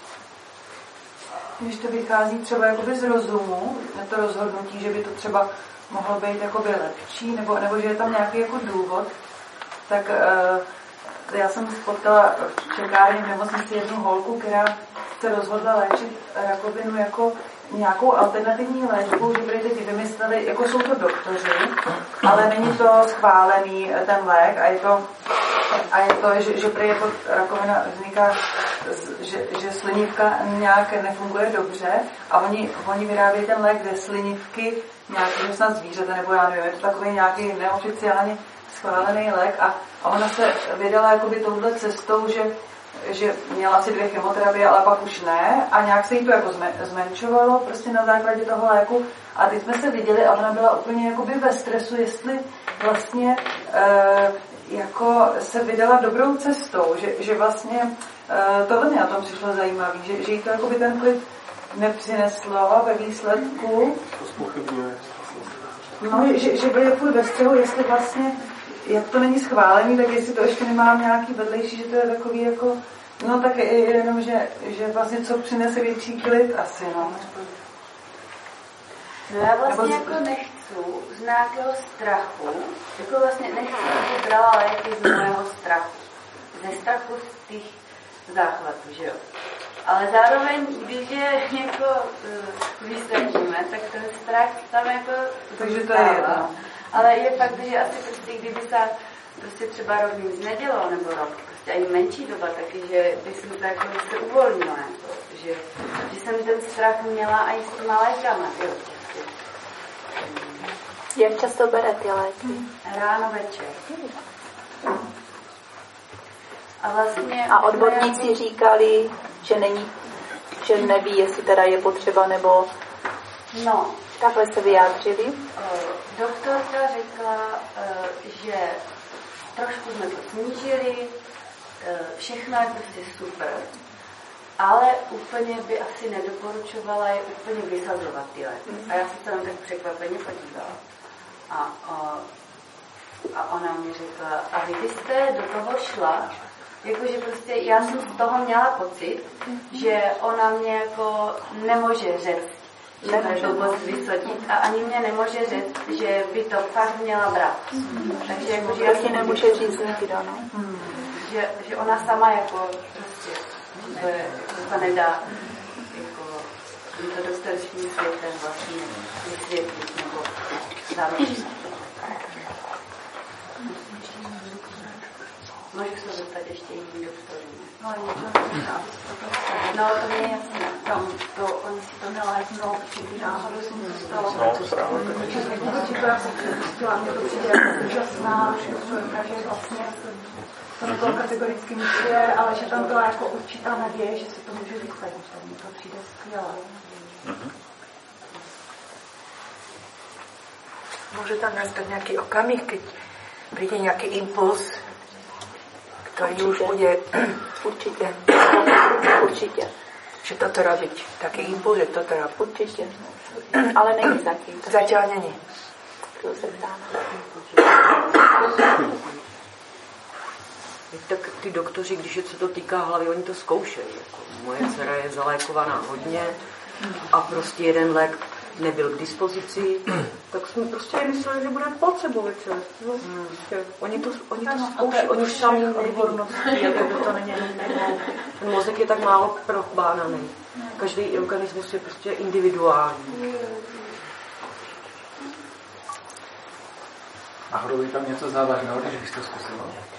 Když to vychází třeba jakoby z rozumu, na to rozhodnutí, že by to třeba mohlo být jakoby lepší, nebo že je tam nějaký jako důvod, tak já jsem spotkala v čekárně v nemocnici jednu holku, která se rozhodla léčit rakovinu jako nějakou alternativní léčbu, že byli teď vymysleli, jako jsou to doktoři, ale není to schválený ten lék a je to, že prý jako rakovina vzniká, že slinivka nějak nefunguje dobře a oni vyrábějí ten lék ze slinivky nějakého snad zvířete, nebo já nevím, je to takový nějaký neoficiálně schválený lék a ona se vydala jakoby touhle cestou, že že měla asi 2 chemoterapie, ale pak už ne a nějak se jí to jako zmenšovalo prostě na základě toho léku a teď jsme se viděli a ona byla úplně jakoby ve stresu, jestli vlastně jako se vydala dobrou cestou, že vlastně tohle mě na tom přišlo zajímavé, že jí to jakoby ten klid nepřineslo ve výsledku.
To zpochybňuje.
No, že byli furt ve střehu, jestli vlastně, jak to není schválený, tak jestli to ještě nemám nějaký vedlejší, že to je takový jako, no tak jenom, že vlastně co přinese větší klid asi, no.
No já vlastně jako nechci z nějakého strachu, jako vlastně nechci, aby brala léky z mého strachu. Ze strachu z těch záchvatů, že jo. Ale zároveň, když je jako vysadíme, tak ten strach tam jako
takže to je jedno.
Ale je fakt, že asi prostě, kdyby se prostě třeba rok nic nedělo, nebo rok, prostě ani menší doba, taky, že by jsem to jako se uvolnila, jako, že jsem ten strach měla i s těma lékama, jo.
Jak často bere ty léky?
Ráno, večer. A vlastně...
A odborníci říkali, že neví, jestli teda je potřeba, nebo...
No.
Takhle se vyjádřili?
Doktorka řekla, že trošku jsme to snížili, všechno je prostě super, ale úplně by asi nedoporučovala je úplně vysazovat ty léky. A já se tam tak překvapeně podívala. A ona mi řekla, a vy jste do toho šla, jakože prostě já jsem z toho měla pocit, že ona mě jako nemůže říct, že to blbost vysodit a ani mě nemůže říct, že by to fakt měla brát. Takže jakože já si
nemůže říct nikdo, no.
Že ona sama jako prostě, že to, je, to nedá jako to dostatečným světem vlastně vysvětlit nebo zároveň. Můžu se zeptat ještě jiný doktorů. No, to mě je jasné. To, oni si to neléknou, protože náhodou se mi to stalo.
No, to právě.
Protože to jako připustila, mě to přijde jako úžasná, že vlastně to nebylo kategoricky myslí, ale že tam byla jako určitá naděje, že si to může vysadit. Tak mi to přijde skvělé.
Může tam nastat nějaký okamih, keď přijde nějaký impuls, který už bude
určitě.
Že toto robiť. Taký impuls, že toto robiť.
Určitě. Ale není zatím.
Zatím není.
Tak ty doktoři, když se to týká hlavy, oni to zkoušejí. Jako moje dcera je zalékovaná hodně a prostě jeden lék nebyl k dispozici, tak jsme prostě mysleli, že budeme potřebovat. Oni to zkouší, oni sami neví, jako to není. Ten mozek je tak málo probánaný. Každý organismus je prostě individuální.
A hrozí tam něco závažného, když bys to zkusila?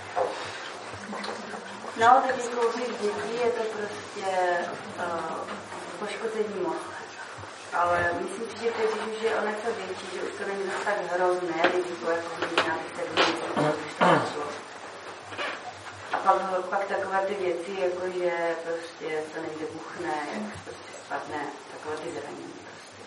No, tak jako u těch dětí je to prostě poškození mozku. Ale myslím si, že teď už je o něco větší, že už to není tak hrozné, riziko, jako hodina, a pak takové ty věci, jako že prostě to někde buchne, jak prostě spadne, takové ty zranění prostě.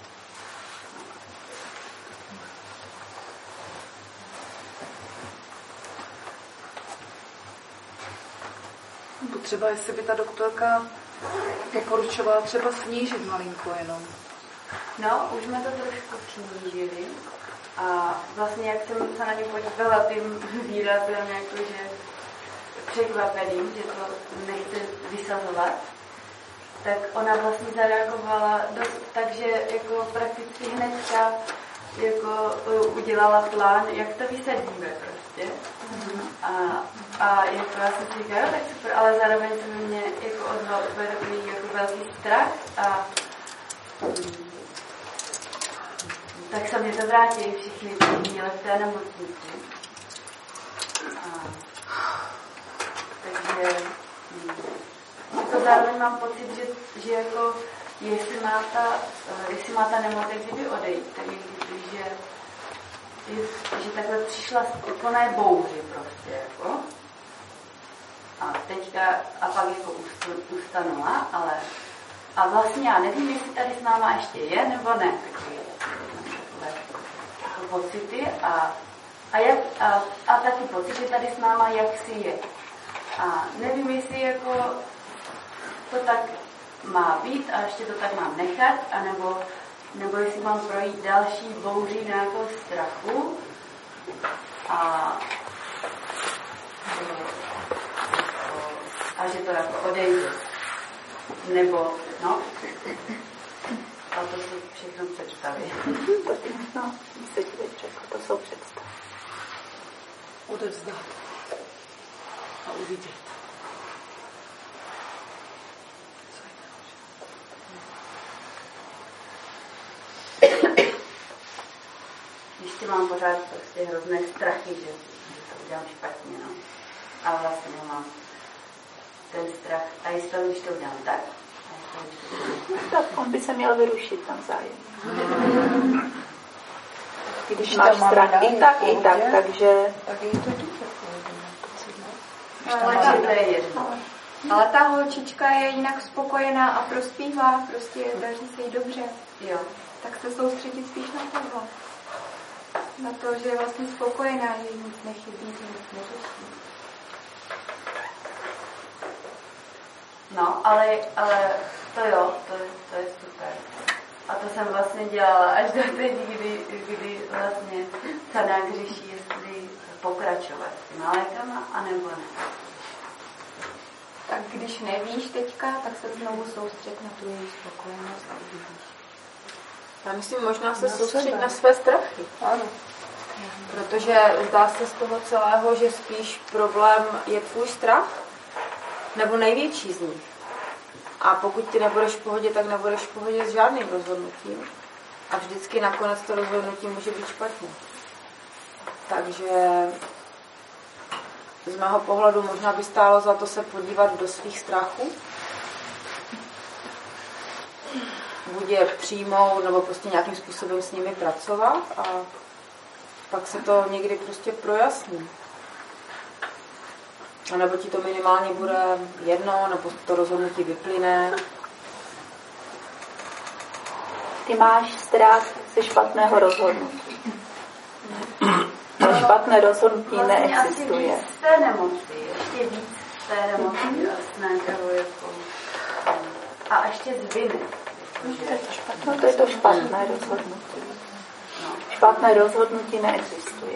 Potřeba, jestli by ta doktorka doporučovala třeba snížit malinko jenom.
No, už jsme to trošku snížili a vlastně jak jsem se na ně podívala tím výrazem, jakože překvapeným, že to nechce vysazovat, tak ona vlastně zareagovala dost, takže jako prakticky hnedka jako udělala plán, jak to vysadíme prostě. A jako já jsem si říkala, tak super, ale zároveň to mě jako ozval úplně takový jako velký strach a tak se mě to vrátili všichni, kteří měli v té nemocnici. Takže to zároveň mám pocit, že jako jestli má ta nemoc kdyby odejít, tak že takhle přišla z úplné bouři prostě, jako. A teďka, a pak jako ustanula, ale a vlastně já nevím, jestli tady s náma ještě je, nebo ne, takové pocity a taky pocity tady s náma, jak si je. A nevím, jestli jako to tak má být a ještě to tak mám nechat, nebo jestli mám projít další bouří nějakého strachu a že to jako odejde. Nebo, no, a to si všechno představí.
No, se ti teď řekl, to jsou představy.
Odevzdat a uvidět.
Ještě mám pořád prostě hrozné strachy, že to udělám špatně, no. A vlastně mám ten strach. A jestli to, když to udělám tak?
Tak on by se měl vyrušit navzájem. Když máš strach i tak, takže...
Ale ta holčička je jinak spokojená a prospívá, prostě daří se jí dobře.
Jo.
Tak se soustředit spíš na toho. Na to, že je vlastně spokojená, že jí nic nechybí, že nic neřeší.
No, ale to jo, to je super. A to jsem vlastně dělala až do teď, kdy vlastně ta nějak řeší, jestli pokračovat s těma lékama, anebo ne.
Tak když nevíš teďka, tak se znovu soustřed na tu její spokojenost a uvidíš.
Já myslím, možná se soustředit na své strachy.
Ano.
Protože zdá se z toho celého, že spíš problém je tvůj strach, nebo největší z nich. A pokud ty nebudeš v pohodě, tak nebudeš v pohodě s žádným rozhodnutím. A vždycky nakonec to rozhodnutí může být špatně. Takže z mého pohledu možná by stálo za to se podívat do svých strachů. Buď je přijmout, nebo prostě nějakým způsobem s nimi pracovat a pak se to někdy prostě projasní. A nebo ti to minimálně bude jedno, nebo to rozhodnutí vyplyne.
Ty máš strach ze špatného rozhodnutí. Špatné rozhodnutí neexistuje.
Asi víc z té nemoci, ještě víc z té nemoci jasného jako. A ještě z viny.
No to je to špatné rozhodnutí. Špatné rozhodnutí neexistuje.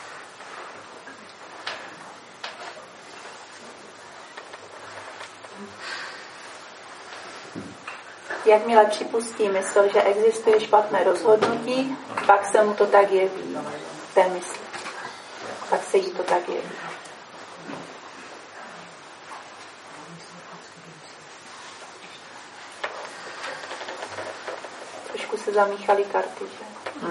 Jakmile připustí mysl, že existuje špatné rozhodnutí, pak se mu to tak jeví v té mysli. Pak se jí to tak jeví. Trošku se zamíchaly karty, že?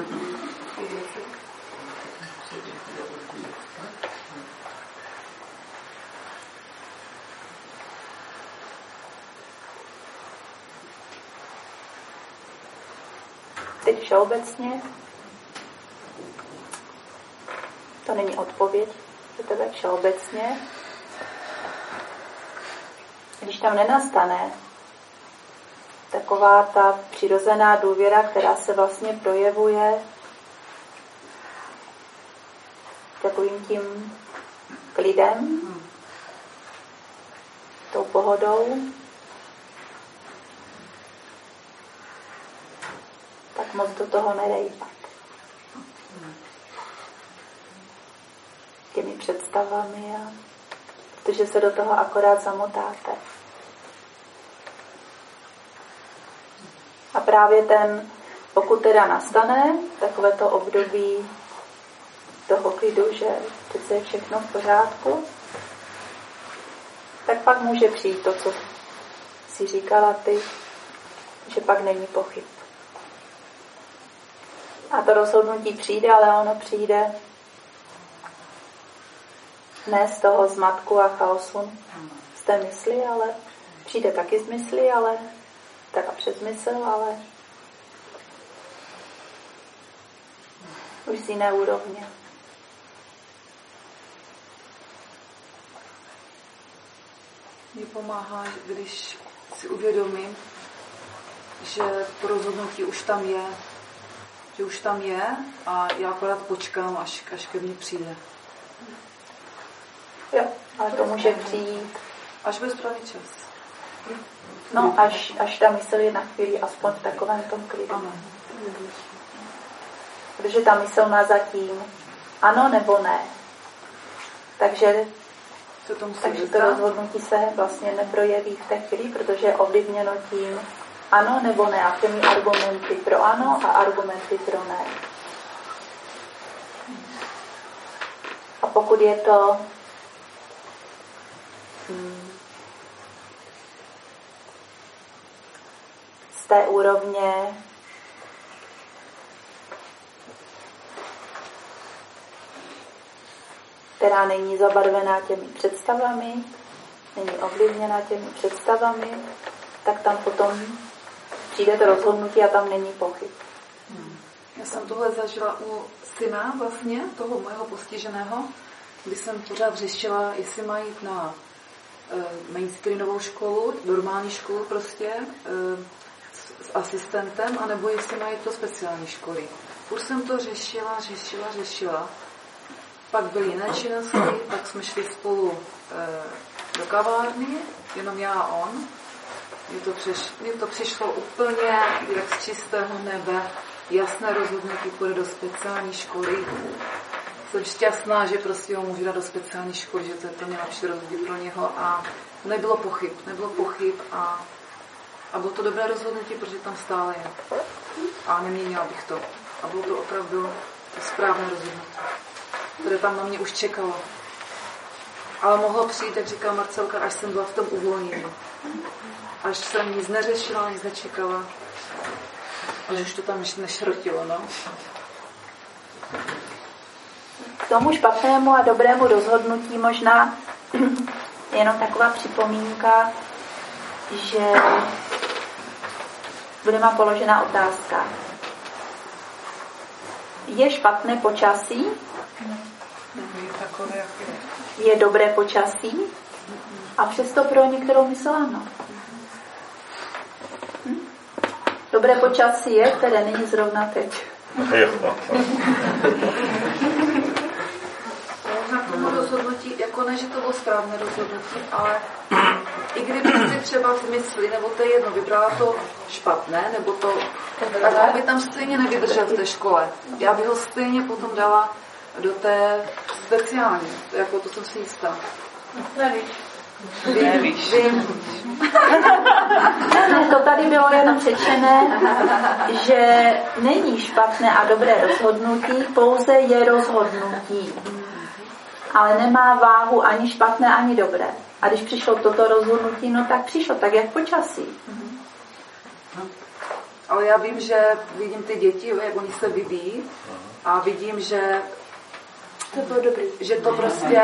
Teď všeobecně, to není odpověď pro tebe, všeobecně, když tam nenastane taková ta přirozená důvěra, která se vlastně projevuje takovým tím klidem, tou pohodou, tak moc do toho nedejpat. Těmi představami, protože se do toho akorát zamotáte. A právě pokud teda nastane takovéto období toho klidu, že přece je všechno v pořádku, tak pak může přijít to, co si říkala ty, že pak není pochyb. A to rozhodnutí přijde, ale ono přijde ne z toho zmatku a chaosu z té mysli, ale přijde taky z mysli, ale tak a přes mysl, ale už z jiné úrovně.
Mně pomáhá, když si uvědomím, že to rozhodnutí už tam je. Že už tam je a já akorát počkám, až ke mně přijde.
Jo, ale to může přijít.
Až bude správný čas.
No, až ta mysl je na chvíli aspoň v takovém tom klidu.
Ano.
Protože ta mysl má zatím ano nebo ne. Takže to rozhodnutí se vlastně neprojeví v té chvíli, protože je ovlivněno tím ano nebo ne a těmi argumenty pro ano a argumenty pro ne. A pokud je to z té úrovně která není zabarvená těmi představami, není ovlivněna těmi představami, tak tam potom přijde to rozhodnutí a tam není pochyb.
Já jsem tohle zažila u syna vlastně, toho mého postiženého, kdy jsem pořád řešila, jestli mají jít na mainstreamovou školu, normální školu prostě, s asistentem, anebo jestli mají do speciální školy. Už jsem to řešila. Pak byly jiné činnosti, pak jsme šli spolu do kavárny, jenom já a on. Mně to přišlo úplně jak z čistého nebe, jasné rozhodnutí, půjde do speciální školy. Jsem šťastná, že prostě ho můžu dát do speciální školy, že to je to nejlepší rozhodnutí pro něho a nebylo pochyb a bylo to dobré rozhodnutí, protože tam stále je. A neměnila bych to. A bylo to opravdu správné rozhodnutí, které tam na mě už čekalo. Ale mohlo přijít, jak říká Marcelka, až jsem byla v tom uvolnění. Až jsem nic neřešila, nic nečekala. Až už to tam nešrotilo, no.
K tomu špatnému a dobrému rozhodnutí možná jenom taková připomínka, že bude vám položena otázka. Je špatné počasí? Je dobré počasí? A přesto pro některou mysl ano. Dobré počasí je, které není zrovna teď.
Na tomu rozhodnutí, jako ne, že to bylo správné rozhodnutí, ale i kdyby si třeba v mysli, nebo to je jedno, vybrala to špatné, nebo to, tak on by tam stejně nevydržel v té škole. Já bych ho stejně potom dala do té speciální, jako to jsem si jistá.
Nevíš. To tady bylo jenom řečené, že není špatné a dobré rozhodnutí, pouze je rozhodnutí. Ale nemá váhu ani špatné, ani dobré. A když přišlo toto rozhodnutí, no tak přišlo tak, jak počasí.
Ale já vím, že vidím ty děti, jak oni se vyvíjí a vidím, že to bylo dobrý. Že to prostě,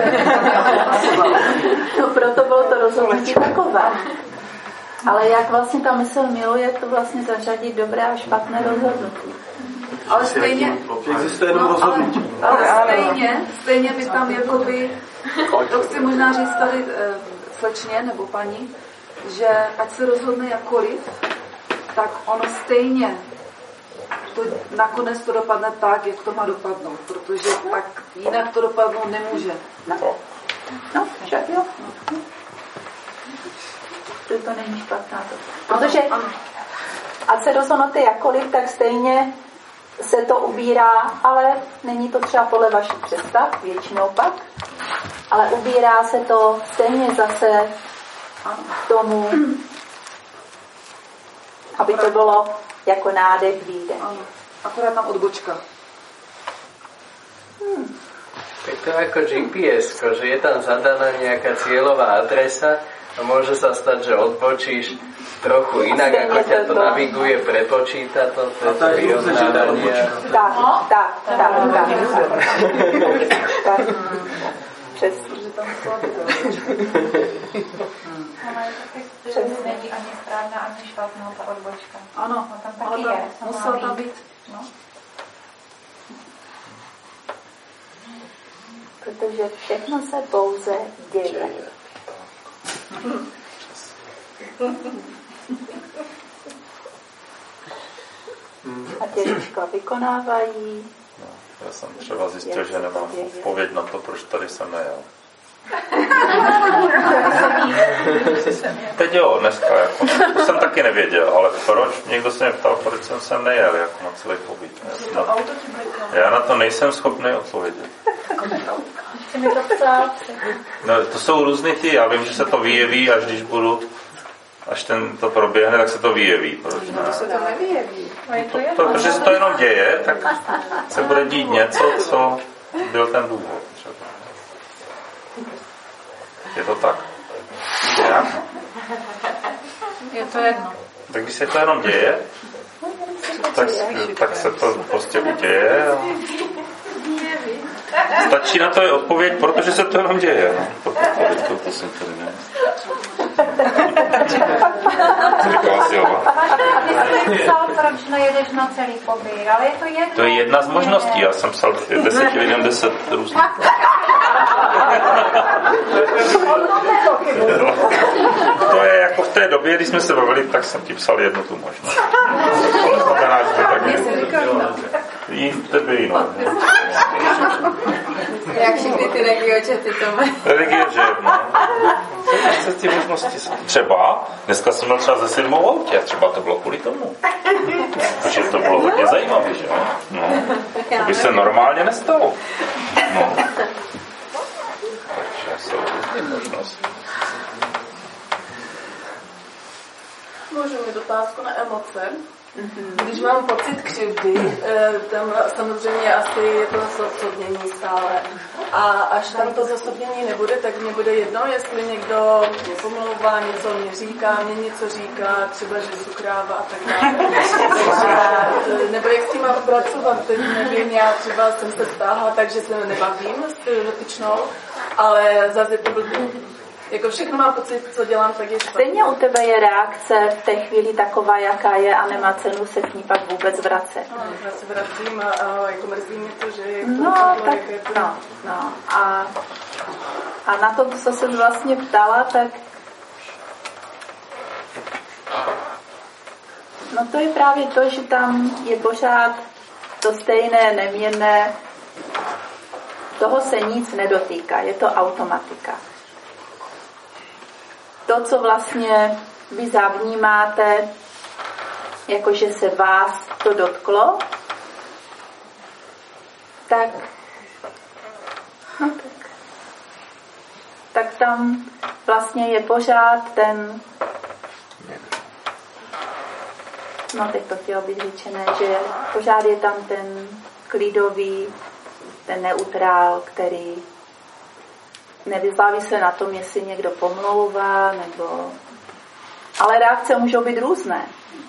no proto bylo to rozhodnutí takové. Ale jak vlastně ta mysl miluje, to vlastně zařadit dobré a špatné rozhodnutí.
Ale stejně, stejně by tam jakoby, to chci možná říct tady slečně nebo paní, že ať se rozhodne jakkoliv, tak ono stejně to nakonec to dopadne tak, jak to má dopadnout, protože tak jinak to dopadnout nemůže.
No, však jo. To není špatná to. Protože ať se rozhodnete jakkoliv, tak stejně se to ubírá, ale není to třeba podle vašich představ, většinou pak, ale ubírá se to stejně zase k tomu, aby to bylo jako nádech, výdech.
Akorát tam odbočka.
Je to ako GPS, že je tam zadaná nejaká cieľová adresa a môže sa stať, že odbočíš trochu inak, ako ťa to naviguje, prepočíta to, to je to vyrovnávanie.
Tak. Přesně.
Není ani správná, ani špatná ta odbočka.
Ano,
tam taky je.
Musel tam být.
No.
Protože všechno se pouze děje. A těžička vykonávají.
No, já jsem třeba zjistil, že nemám odpověď na to, proč tady jsem nejel. Teď jo, dneska. Jako, to jsem taky nevěděl, ale proč? Někdo se mě ptal, proč jsem sem nejel jako na celý pobyt. Já na to nejsem schopný odpovědět. No, to jsou různý ty, já vím, že se to vyjeví, až když budu, až to proběhne, tak se to vyjeví. Proč ne?
To se to nevyjeví.
Protože se to jenom děje, tak se bude dít něco, co byl ten důvod. Třeba. Je to tak? Jak?
Je to jedno.
Tak když se to jenom děje, tak se to prostě uděje. Stačí na to je odpověď, protože se to jenom děje. To jsem tady ne. Říkala Silva.
Ty jsi psal, proč nejedeš na celý pobyt, ale je to jedno.
To je jedna z možností. Já jsem psal 10 lidem 10 různých. To je jako v té době, když jsme se bavili, tak jsem ti psal jednu tu možnost. To znamená, že to tak jí v tebe jinou.
Jak všechny ty regiočety to mají.
Regiočet, no. Ty možnosti jsou. Třeba, dneska jsem měl třeba ze 7 autě, třeba to bylo kvůli tomu. Takže to bylo hodně zajímavé, že jo? No. To by se normálně nestalo. No. Takže jsou různé možnosti.
Můžu mít otázku na emoce. Když mám pocit křivdy, tam samozřejmě asi je to zosobnění stále. A až tam to zosobnění nebude, tak mě bude jedno, jestli někdo mě pomlouvá, něco mě říká, mě něco říká, třeba, že jsou kráva a tak dále. Nebo jak s tím mám pracovat, teď nevím, já třeba jsem se stáhla tak, že se nebavím s dotyčnou, ale zase to byl jako všechno mám pocit, co dělám, tak je špatně.
Stejně u tebe je reakce v té chvíli taková, jaká je a nemá cenu se k ní pak vůbec vracet.
No, já se vracím a jako mrzí mě to, že je
A na to, co se vlastně ptala, tak no to je právě to, že tam je pořád to stejné, neměnné, toho se nic nedotýká, je to automatika. To, co vlastně vy zavnímáte, jakože se vás to dotklo, tak tam vlastně je pořád ten, no teď to chtělo být řečené, že pořád je tam ten klidový, ten neutrál, který nevyzláví se na tom, jestli někdo pomlouvá, nebo... Ale reakce můžou být různé.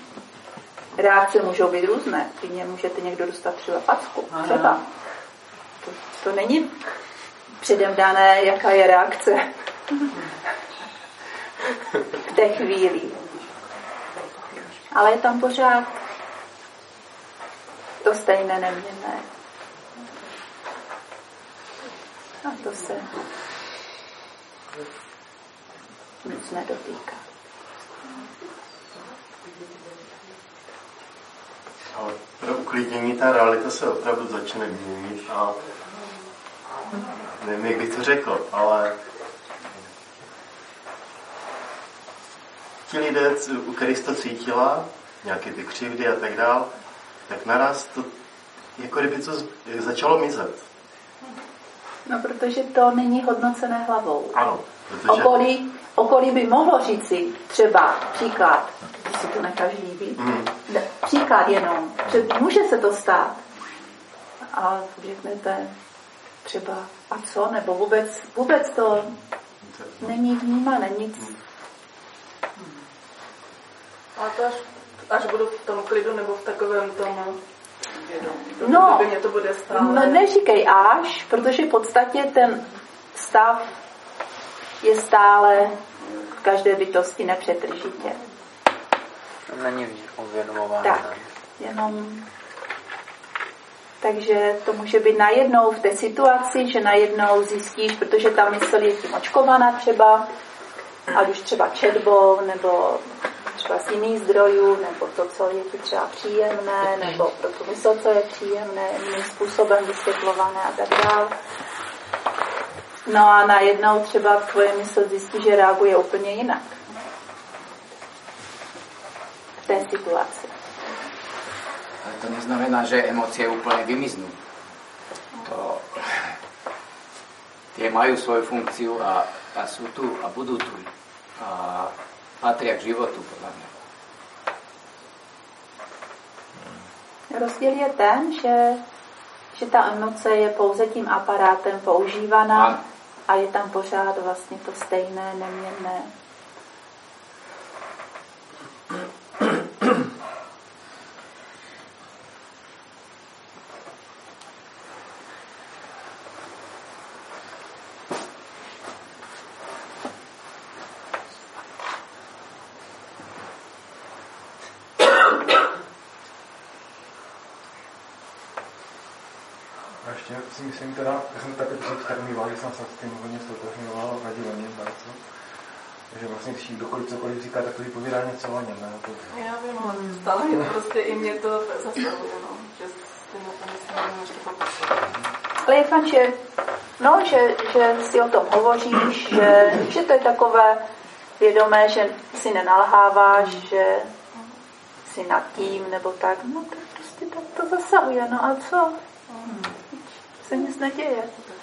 Klidně můžete někdo dostat třeba packu. Třeba. To není předem dané, jaká je reakce v té chvíli. Ale je tam pořád to stejné neměnné. A to se nic nedotýká.
Ale pro uklidnění ta realita se opravdu začne měnit a nevím, jak bych to řekl, ale ti lidé, u kterých jsi to cítila, nějaké ty křivdy a tak dál, tak naraz to, jako kdyby to začalo mizet.
No, protože to není hodnocené hlavou.
Ano, protože...
Okolí by mohlo říci třeba příklad, když si to necháš líbit, příklad jenom, že může se to stát. A řeknete třeba a co, nebo vůbec to není vnímané, nic.
A to až budu v tom klidu nebo v takovém tomu
no,
mě to bude stále.
No, neříkej až, protože v podstatě ten stav je stále v každé bytosti nepřetržitě.
Není uvědomování.
Tak, jenom... Takže to může být najednou v té situaci, že najednou zjistíš, protože ta mysl je tím očkovaná třeba, ať už třeba četbou, nebo třeba z jiných zdrojů, nebo to, co je ti třeba příjemné, nebo pro tu mysl, co je příjemné, jiným způsobem vysvětlované a tak dále. No a najednou třeba tvoje mysl zjistí, že reaguje úplně jinak v té situaci.
Ale to neznamená, že emócie úplně vymiznou. To... Tie majú svoju funkciu a sú tu a budú tu. A patria k životu, podľa mňa.
Rozdíl je ten, že ta emoce je pouze tím aparátem používaná a je tam pořád vlastně to stejné, neměnné.
Si myslím teda, já jsem taky tak mýval, že jsem se s tím hodně stotožňoval, vadilo mě bardzo. Takže vlastně, když kdokoliv cokoliv říká, takový povídá něco o něm.
Já vím, ale stále je to prostě i mě to zastavuje, no, že s tím myslím, ještě pokusím.
Ale je fakt, že si o tom hovoříš, že to je takové vědomé, že si nenalháváš, že si nad tím, nebo tak, no to prostě tak to zasahuje, no a co? Se nic neděje.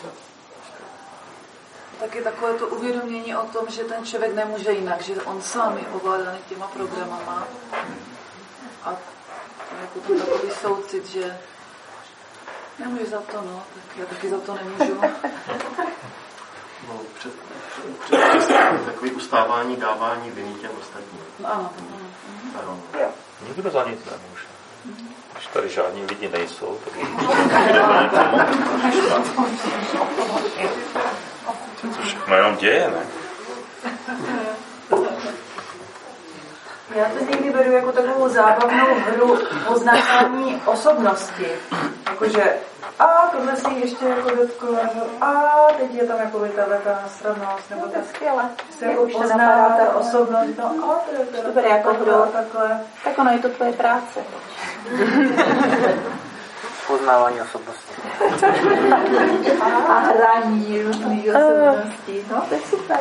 Tak je takové to uvědomění o tom, že ten člověk nemůže jinak, že on sám je ovládaný těma programama. A je potom takový soucit, že nemůže za to, no, tak já taky za to nemůžu.
No, před takový ustávání, dávání viny těm ostatním.
Ano.
Nikdo za nic nemůže. Když tady žádní lidi nejsou, tak to všechno jenom děje, ne?
Já to někdy beru jako takovou zábavnou hru poznávání osobnosti. Jakože tohle si ještě jako dotklo, teď je tam jako ta stravnost, nebo ta
skvěle.
Se jako pozná ta osobnost,
to bude jako hru. Tak ono je to tvoje práce.
Poznávání osobnosti.
A hraní různých osobností. No, to je super.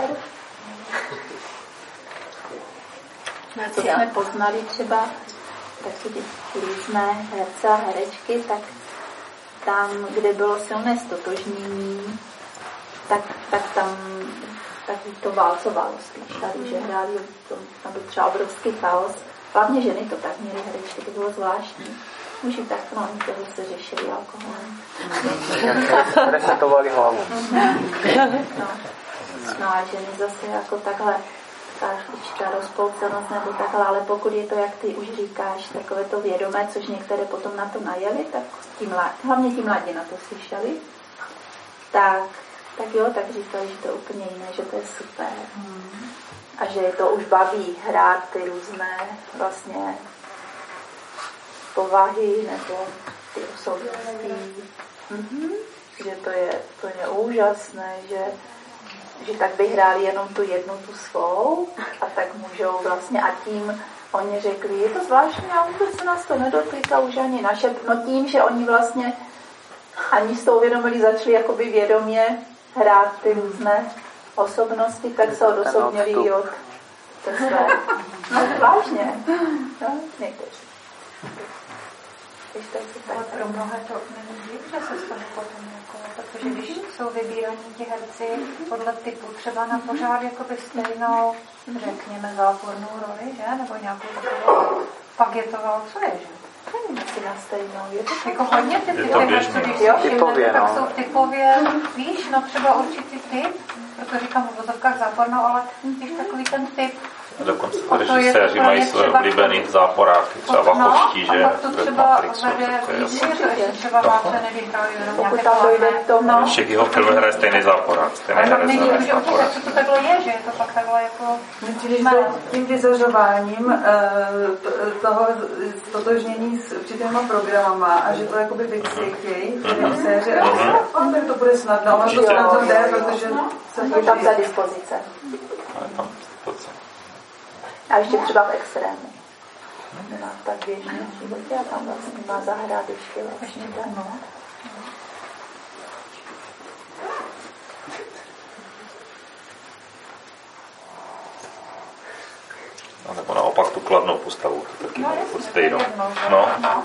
Co jsme poznali třeba, tak ty různé herce a herečky, tak tam, kde bylo silné stotožnění, tak tam taky to válcovalo spíš tady, že hráli, tam byl třeba obrovský chaos. Hlavně ženy to tak měly herečky, to bylo zvláštní. Muži tak, no, oni toho se řešili alkoholem.
Resetovali hlavu.
No a ženy zase jako takhle, ta určitá rozpoucenost nebo takhle, ale pokud je to, jak ty už říkáš, takové to vědomé, což některé potom na to najeli, tak hlavně ti mladí na to slyšeli, tak jo, tak říkali, že to je úplně jiné, že to je super. A že to už baví hrát ty různé vlastně povahy nebo ty osobnosti. Že to je úplně úžasné, že tak by hráli jenom tu jednu, tu svou a tak můžou vlastně a tím oni řekli, je to zvláštní, a vůbec se nás to nedotýká už ani naše, no tím, že oni vlastně ani s tou uvědomili, začali jakoby vědomě hrát ty různé osobnosti, tak se odosobnili od té své. No vážně. No, někteří.
Ale pro mnohé to není div, že se stane potom, protože když jsou vybíraní ti herci podle typu třeba na pořád jakoby stejnou, řekněme, zápornou roli, že? Nebo nějakou takovou, pak je to válcuje, že?
Asi na stejnou. Je to
jako hodně ty herci, když si všimnete, tak jsou typově, víš, no třeba určitý typ, proto říkám v vozovkách zápornou, ale víš, takový ten typ.
Dokonce režiséři mají své oblíbený záporáky, třeba Vachovští, že?
V Matrixu, to je jasné. Třeba máte nevyhráli jenom nějaké
hlavné. Všech jeho filmů hraje stejný záporák, stejný herec hraje záporák.
Co to takhle je, že je to pak takhle jako...
Tím vyzařováním toho totožnění s určitýma programama a že to jakoby vycítějí, že on to bude snadno, on to snadno jde, protože
je tam za dispozice. A ještě třeba v extrému. No, tak běžně v životě a tam vlastně má zahrádečky vlastně ten, no.
A nebo naopak tu kladnou postavu, to taky mají furt stejnou. No.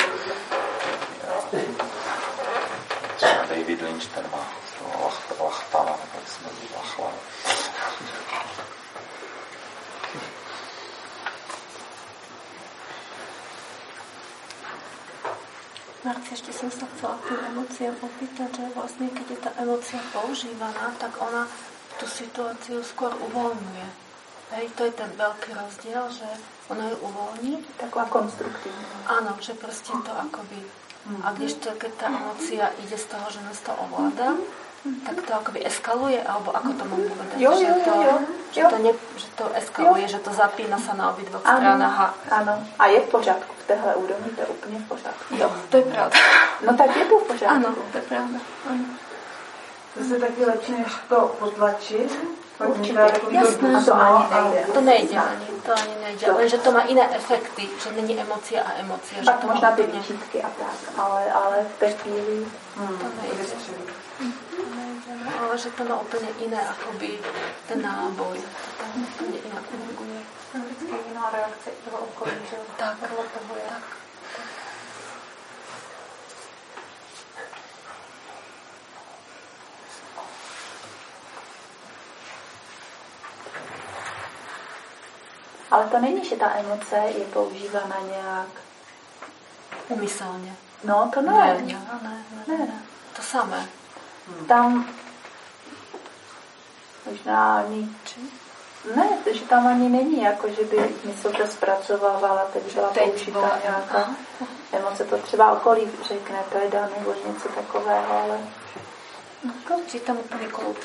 Třeba David Lynch, ten má lachtana, nebo jak jsme lachla.
Marci, ešte som sa chcela k tým emóciám opýtať, že vlastne keď je tá emócia používaná, tak ona tú situáciu skôr uvoľňuje. Hej, to je ten veľký rozdiel, že ona ju uvoľní.
Taková konstruktívna.
Áno, že proste to akoby... A kdežto, keď tá emócia ide z toho, že nás to ovláda, tak to akoby eskaluje, alebo ako to mám povedať?
Jo.
Že to eskaluje, že to zapína sa na obidvoch stranách.
Áno. A je v pořádku. V téhle úrovni to je úplně v pořádku.
Jo, to je pravda.
No tak je to v pořádku.
Ano, to je pravda. Ano.
Zase taky lepší, než to potlačit.
Určitě, jasné, to nejde ani, lenže to má jiné efekty, že není emoce a emoce.
Tak že možná ty výčitky a tak, ale v té chvíli
to nejde. Ale že to má úplně jiné, akoby ten náboj. To tam úplně jinak funguje.
Vždycky jiná reakce toho okolí, že
tak,
toho je.
Tak.
Ale to není, že ta emoce je používána nějak
umyslně.
No, to ne.
Ne. To samé.
Tam možná ani... Ne, že tam ani není, jako že by mysl to zpracovávala, teď byla použitá nějaká emoce. To třeba okolí řekne, to je daný, nebo něco takového, ale...
Že tam úplně klub.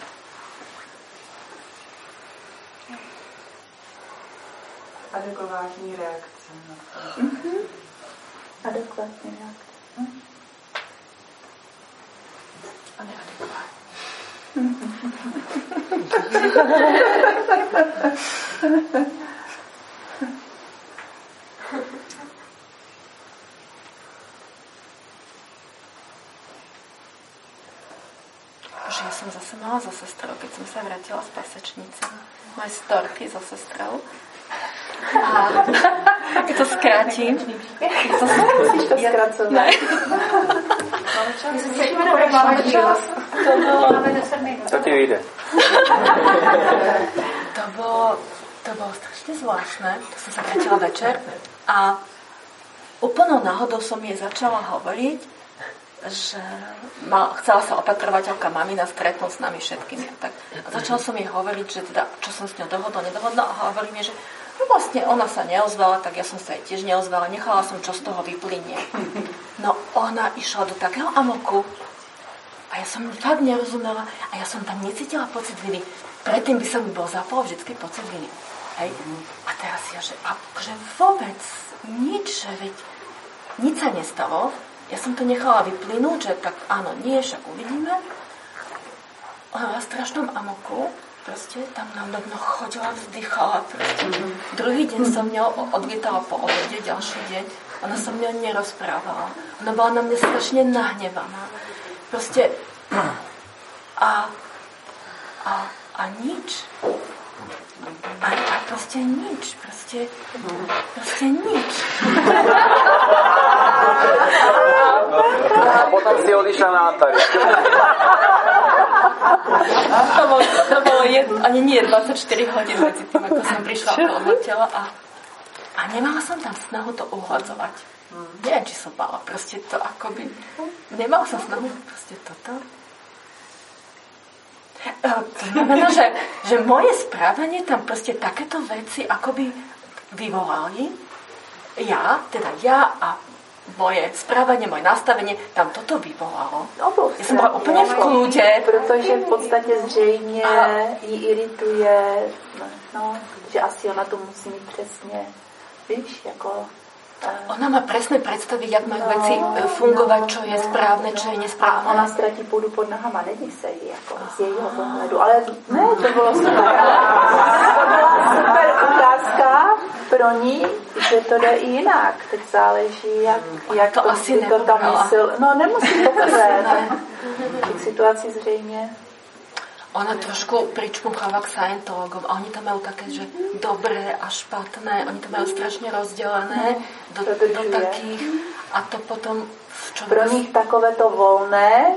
Adekvátní reakce.
Adekvátní reakce.
A neadekvátní. Bože, ja som zase mala so sestrou, keď som sa vrátila z pasečnice. Moje storky so sestrou. A keď to skrátím.
Musíš to zkracovat.
Ne.
To ti vyjde.
To bolo strašne zvláštne. To som sa vrátila večer a úplnou náhodou som jej začala hovoriť, že chcela sa opatrovateľka mamina stretnúť s nami všetkými. A začala som jej hovoriť, že teda, čo som s ňou nedohodla a hovorím jej, že vlastne ona sa neozvala, tak ja som sa jej tiež neozvala. Nechala som, čo z toho vyplynie. No ona išla do takého amoku a ja som fakt nerozumela a ja som tam necítila pocit viny. Predtým by som mi bol zapol vždycky pocit viny. Hej? A teraz ja, že vôbec nič, že veď nič sa nestalo. Ja som to nechala vyplynúť, že tak áno, nie, však uvidíme. Ona v strašnom amoku. Proste tam na mňa chodila, vzdychala. Druhý deň som mňa odlietala po obede, ďalší deň. Ona sa mňa nerozprávala. Ona bola na mňa strašne nahnevaná. Proste a nič. A proste nič. Proste nič.
A potom si odišla na Antari.
To bolo ani nie 24 hodín medzi tým, ako som prišla od tela a nemala som tam snahu to uhľadzovať. Neviem, či som mala proste to akoby... Nemala som snahu proste toto. To znamená, že moje správanie tam proste takéto veci akoby vyvolali. Ja a moje správanie, moje nastavenie, tam toto vyvolalo. Ja som bola úplne v kľude.
Protože v podstatě zřejmě ji irituje, že asi ona to musí mít přesně, víš, jako...
Ona má presné predstavy, jak majú veci fungovať, čo je správne, čo je nesprávne.
A ona ztratí půdu pod nohama, nedí se jí, jako z jejího pohledu. Ale ne, to bylo super. To byla super ukázka, pro ní, že to jde i jinak. Teď záleží, jak to asi to tam mysl. No nemusí poprvé. V situaci zřejmě.
Ona trošku pričmucháva k Scientologom a oni tam majú také, že dobré a špatné, oni to majú strašne rozdelené do takých a to potom
pro nich takové to volné,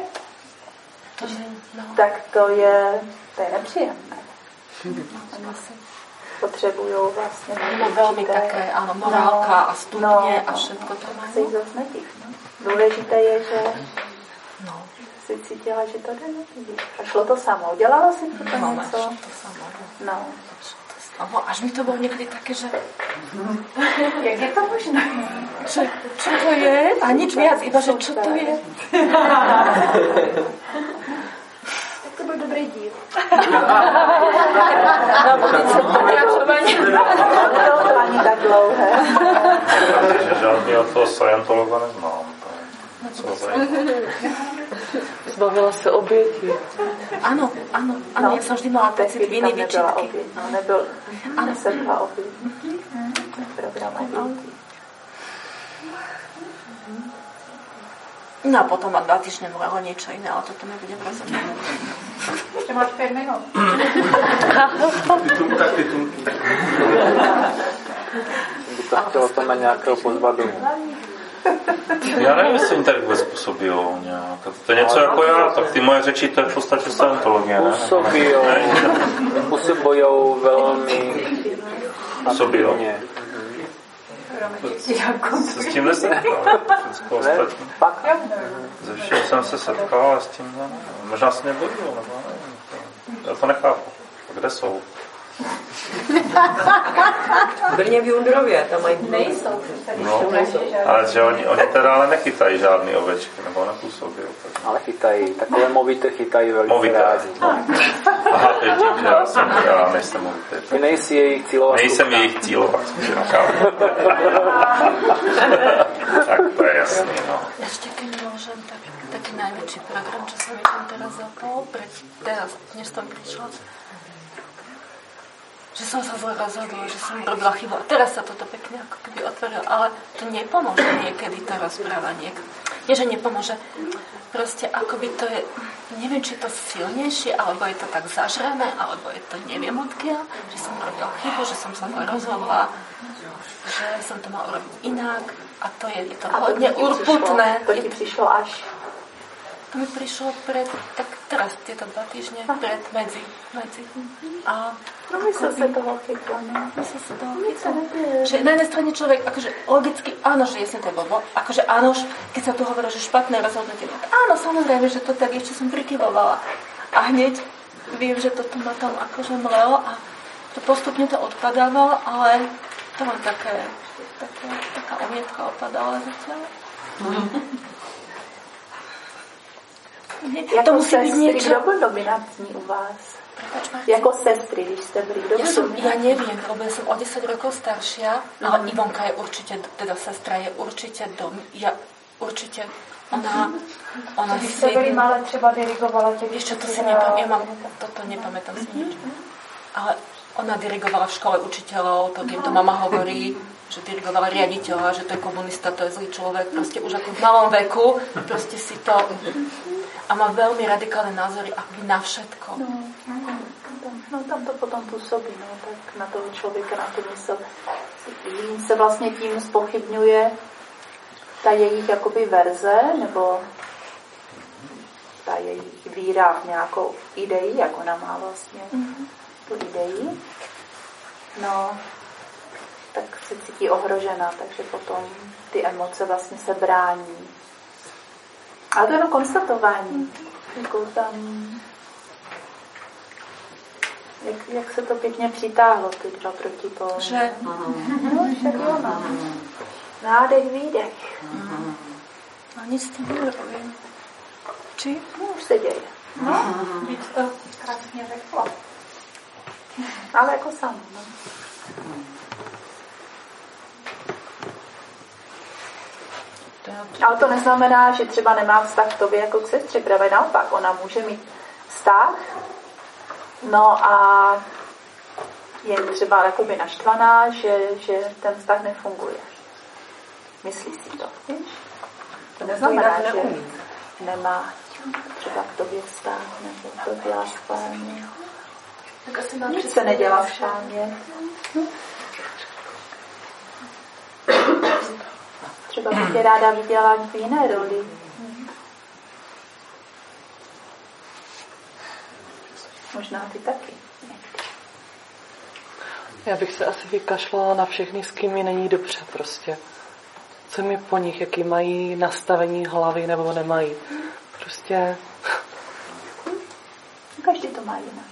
tak to je nepříjemné. Oni si potřebují vlastně
veľmi také, áno, morálka a stupně a všetko to majú.
Se jich zase nedív, no. Důležité je, že si cítila, že to jde nevidí. A šlo to samo. Udělala si to něco?
Šlo to samo.
No.
Až mi to bylo někdy také, že...
Jak je to možné?
Že, čo to je? A nič viac, iba, že čo to je?
Tak to byl dobrý díl.
Na budoucí pokračování.
Nebylo to ani tak dlouhé.
Žádný od toho Scientologa neznám.
Zbavila se oběti.
Ano, já jsem vždy mala pocit viny, výčitky.
Nebyl, nesedla oběti. Program oběti.
No a potom ma 2 týždne mlelo niečo iné, ale toto nebudem rozhodnúť.
Ešte máš 5 minút.
Titulky.
By to chtělo tam nějakého pozvat domů.
Já nevím, jestli jim tak vůbec působilo nějak. To je něco jako já, tak ty moje řeči, to je v podstatě Scientologie, ne?
Působujou velmi
Působilo.
S
tím nesetkal. Všechno ostatní. Ze všem jsem se setkal, ale s tím ne. Možná se mě bodilo, nebo nevím. Já to nechápu. Kde jsou?
V Brně v Jundrově, tam mají...
Nejsou.
No, ale že oni teda ale nechytají žádný ovečky, nebo nepůsobí.
Ale chytají, takové movité chytají velice rádi.
Aha, teď že já nejsem movité.
Ty nejsi jejich cílová.
Nejsem jejich cílová. Tak to je jasný, no.
Ešte keď môžem, tak taký najväčší program, čo sa mi tam teraz zapol, teraz, než som prišla, že som sa zle rozhodla, že som robila chybu. A teraz sa toto pekne ako keby otvorilo, ale to nepomôže niekedy to rozprávanie. Nie, že nepomôže. Proste akoby to je, neviem, či je to silnejšie, alebo je to tak zažrané, alebo je to neviem odkiaľ, že som robila chybu, že som sa zle rozhodla, že som to mala urobiť inak a to je to hodne urputné.
To ti přišlo až?
To mi prišlo tak teraz tieto 2 týždne medzi. A
mysl se toho chytla, ne?
Že na jednej strane človek, akože logicky, áno, že jasne to je blbo, akože áno, keď sa tu hovorí, že špatné rozhodnutie, tak áno, samozrejme, že to tak ešte som prikyvovala. A hneď viem, že toto ma tam akože mlelo a to postupne to odpadávalo, ale to mám taká omietka opadala zatiaľ.
Jako sestry, kdo byl dominantní u vás? Jako sestry, když jste byli, kdo byl dominantní?
Ja neviem, lebo ja som o 10 rokov staršia, ale Ivonka je určite, teda sestra je určite určite ona
když jste byli malé, třeba dirigovala těch...
Ešte to si toto nepamätám si nič. Ale ona dirigovala v škole učiteľov, to to mama hovorí, že dirigovala riaditeľa, že to je komunista, to je zlý človek, proste už ako v malom veku, proste si to... A má veľmi radikálne názory akoby na všetko.
No tam to potom působí, no, tak na toho člověka, na tu mysl. Se vlastně tím zpochybňuje ta jejich jakoby verze, nebo ta jejich víra v nějakou ideji, jak ona má vlastně tu ideji. No, tak se cítí ohrožena, takže potom ty emoce vlastně se brání. Ale to je jenom konstatování. Jako tam, jak se to pěkně přitáhlo, ty 2 protipóly.
Že?
No, však jo, no. Nádech, výdech.
A nic s tím nerobím. Či?
No, už se děje.
No, víc to krásně řekla.
Ale jako sám, no. Ale to neznamená, že třeba nemá vztah k tobě jako k sestře, právě naopak, ona může mít vztah, no a je třeba jakoby naštvaná, že ten vztah nefunguje. Myslí si to, víš? To neznamená, že nemá třeba k tobě vztah, nebo to dělá špatně.
Tak asi má
nic se nedělá špatně. Třeba bych tě ráda viděla v jiné roli. Možná ty taky.
Já bych se asi vykašlala na všechny, s kým mi není dobře prostě. Co mi po nich, jaký mají nastavení hlavy nebo nemají. Prostě...
Každý to má jinak.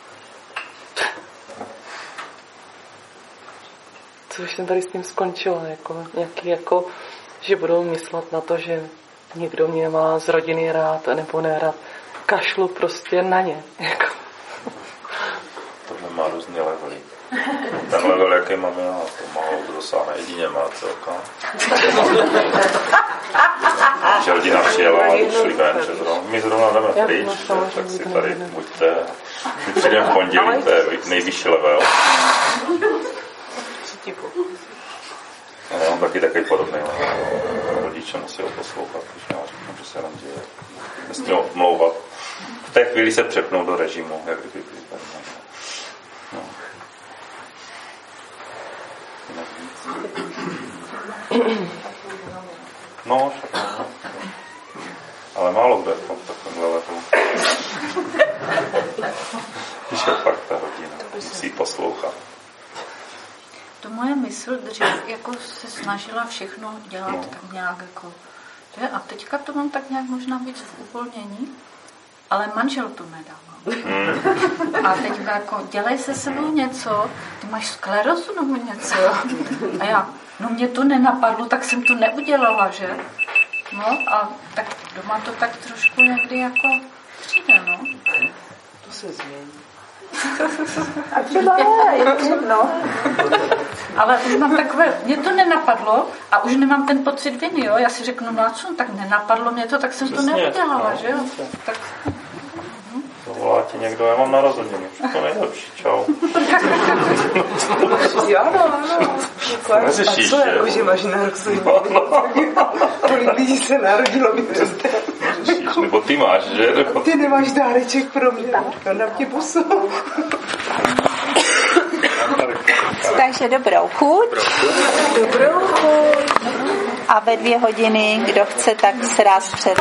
Co už jsem tady s tím skončila, jako nějaký, jako, že budou myslet na to, že někdo mě má z rodiny rád nebo nerad. Kašlu prostě na ně. Jako.
Tohle má různý levely. Ten level, jaký mám já, to málo kdo dosáhne, jedině má celka. Že rodina přijela a šli ven, že my zrovna jdeme pryč, tak si tady buďte. My přijdeme v pondělí, to je nejvyšší level. Já mám taky takový podobný level. Rodiče musí ho poslouchat, když já říkám, že se nám děje. Nesmí ho omlouvat. V té chvíli se přepnou do režimu, jak kdyby byli tady. No. No, všechno. Ale málo kdo je v takovémhle levelu. Když je fakt ta rodina, musí poslouchat.
To moje mysl dřív jako se snažila všechno dělat tak nějak jako, že? A teďka to mám tak nějak možná víc v uvolnění, ale manžel to nedává. A teďka jako, dělej se sebou něco, ty máš sklerozu nebo něco, jo? A já, no mě to nenapadlo, tak jsem to neudělala, že? No a tak doma to tak trošku někdy jako přijde, no.
To se změní.
A třeba no.
Ale už mám takové, mě to nenapadlo a už nemám ten pocit viny, jo? Já si řeknu, no a co, tak nenapadlo mě to, tak jsem to neudělala, že jo? Tak...
Volá ti někdo, já mám narozeniny. To nejlepší, čau.
Ano.
Neřešíš,
a co, jako, že máš narozeniny? Kolik lidí se narodilo mi prostě.
Neřešíš, nebo ty máš, že? Nebo...
Ty nemáš dáreček pro mě. Na mě pusu.
Takže dobrou chuť.
Dobrou chuť.
A ve 2 hodiny, kdo chce, tak se ráz před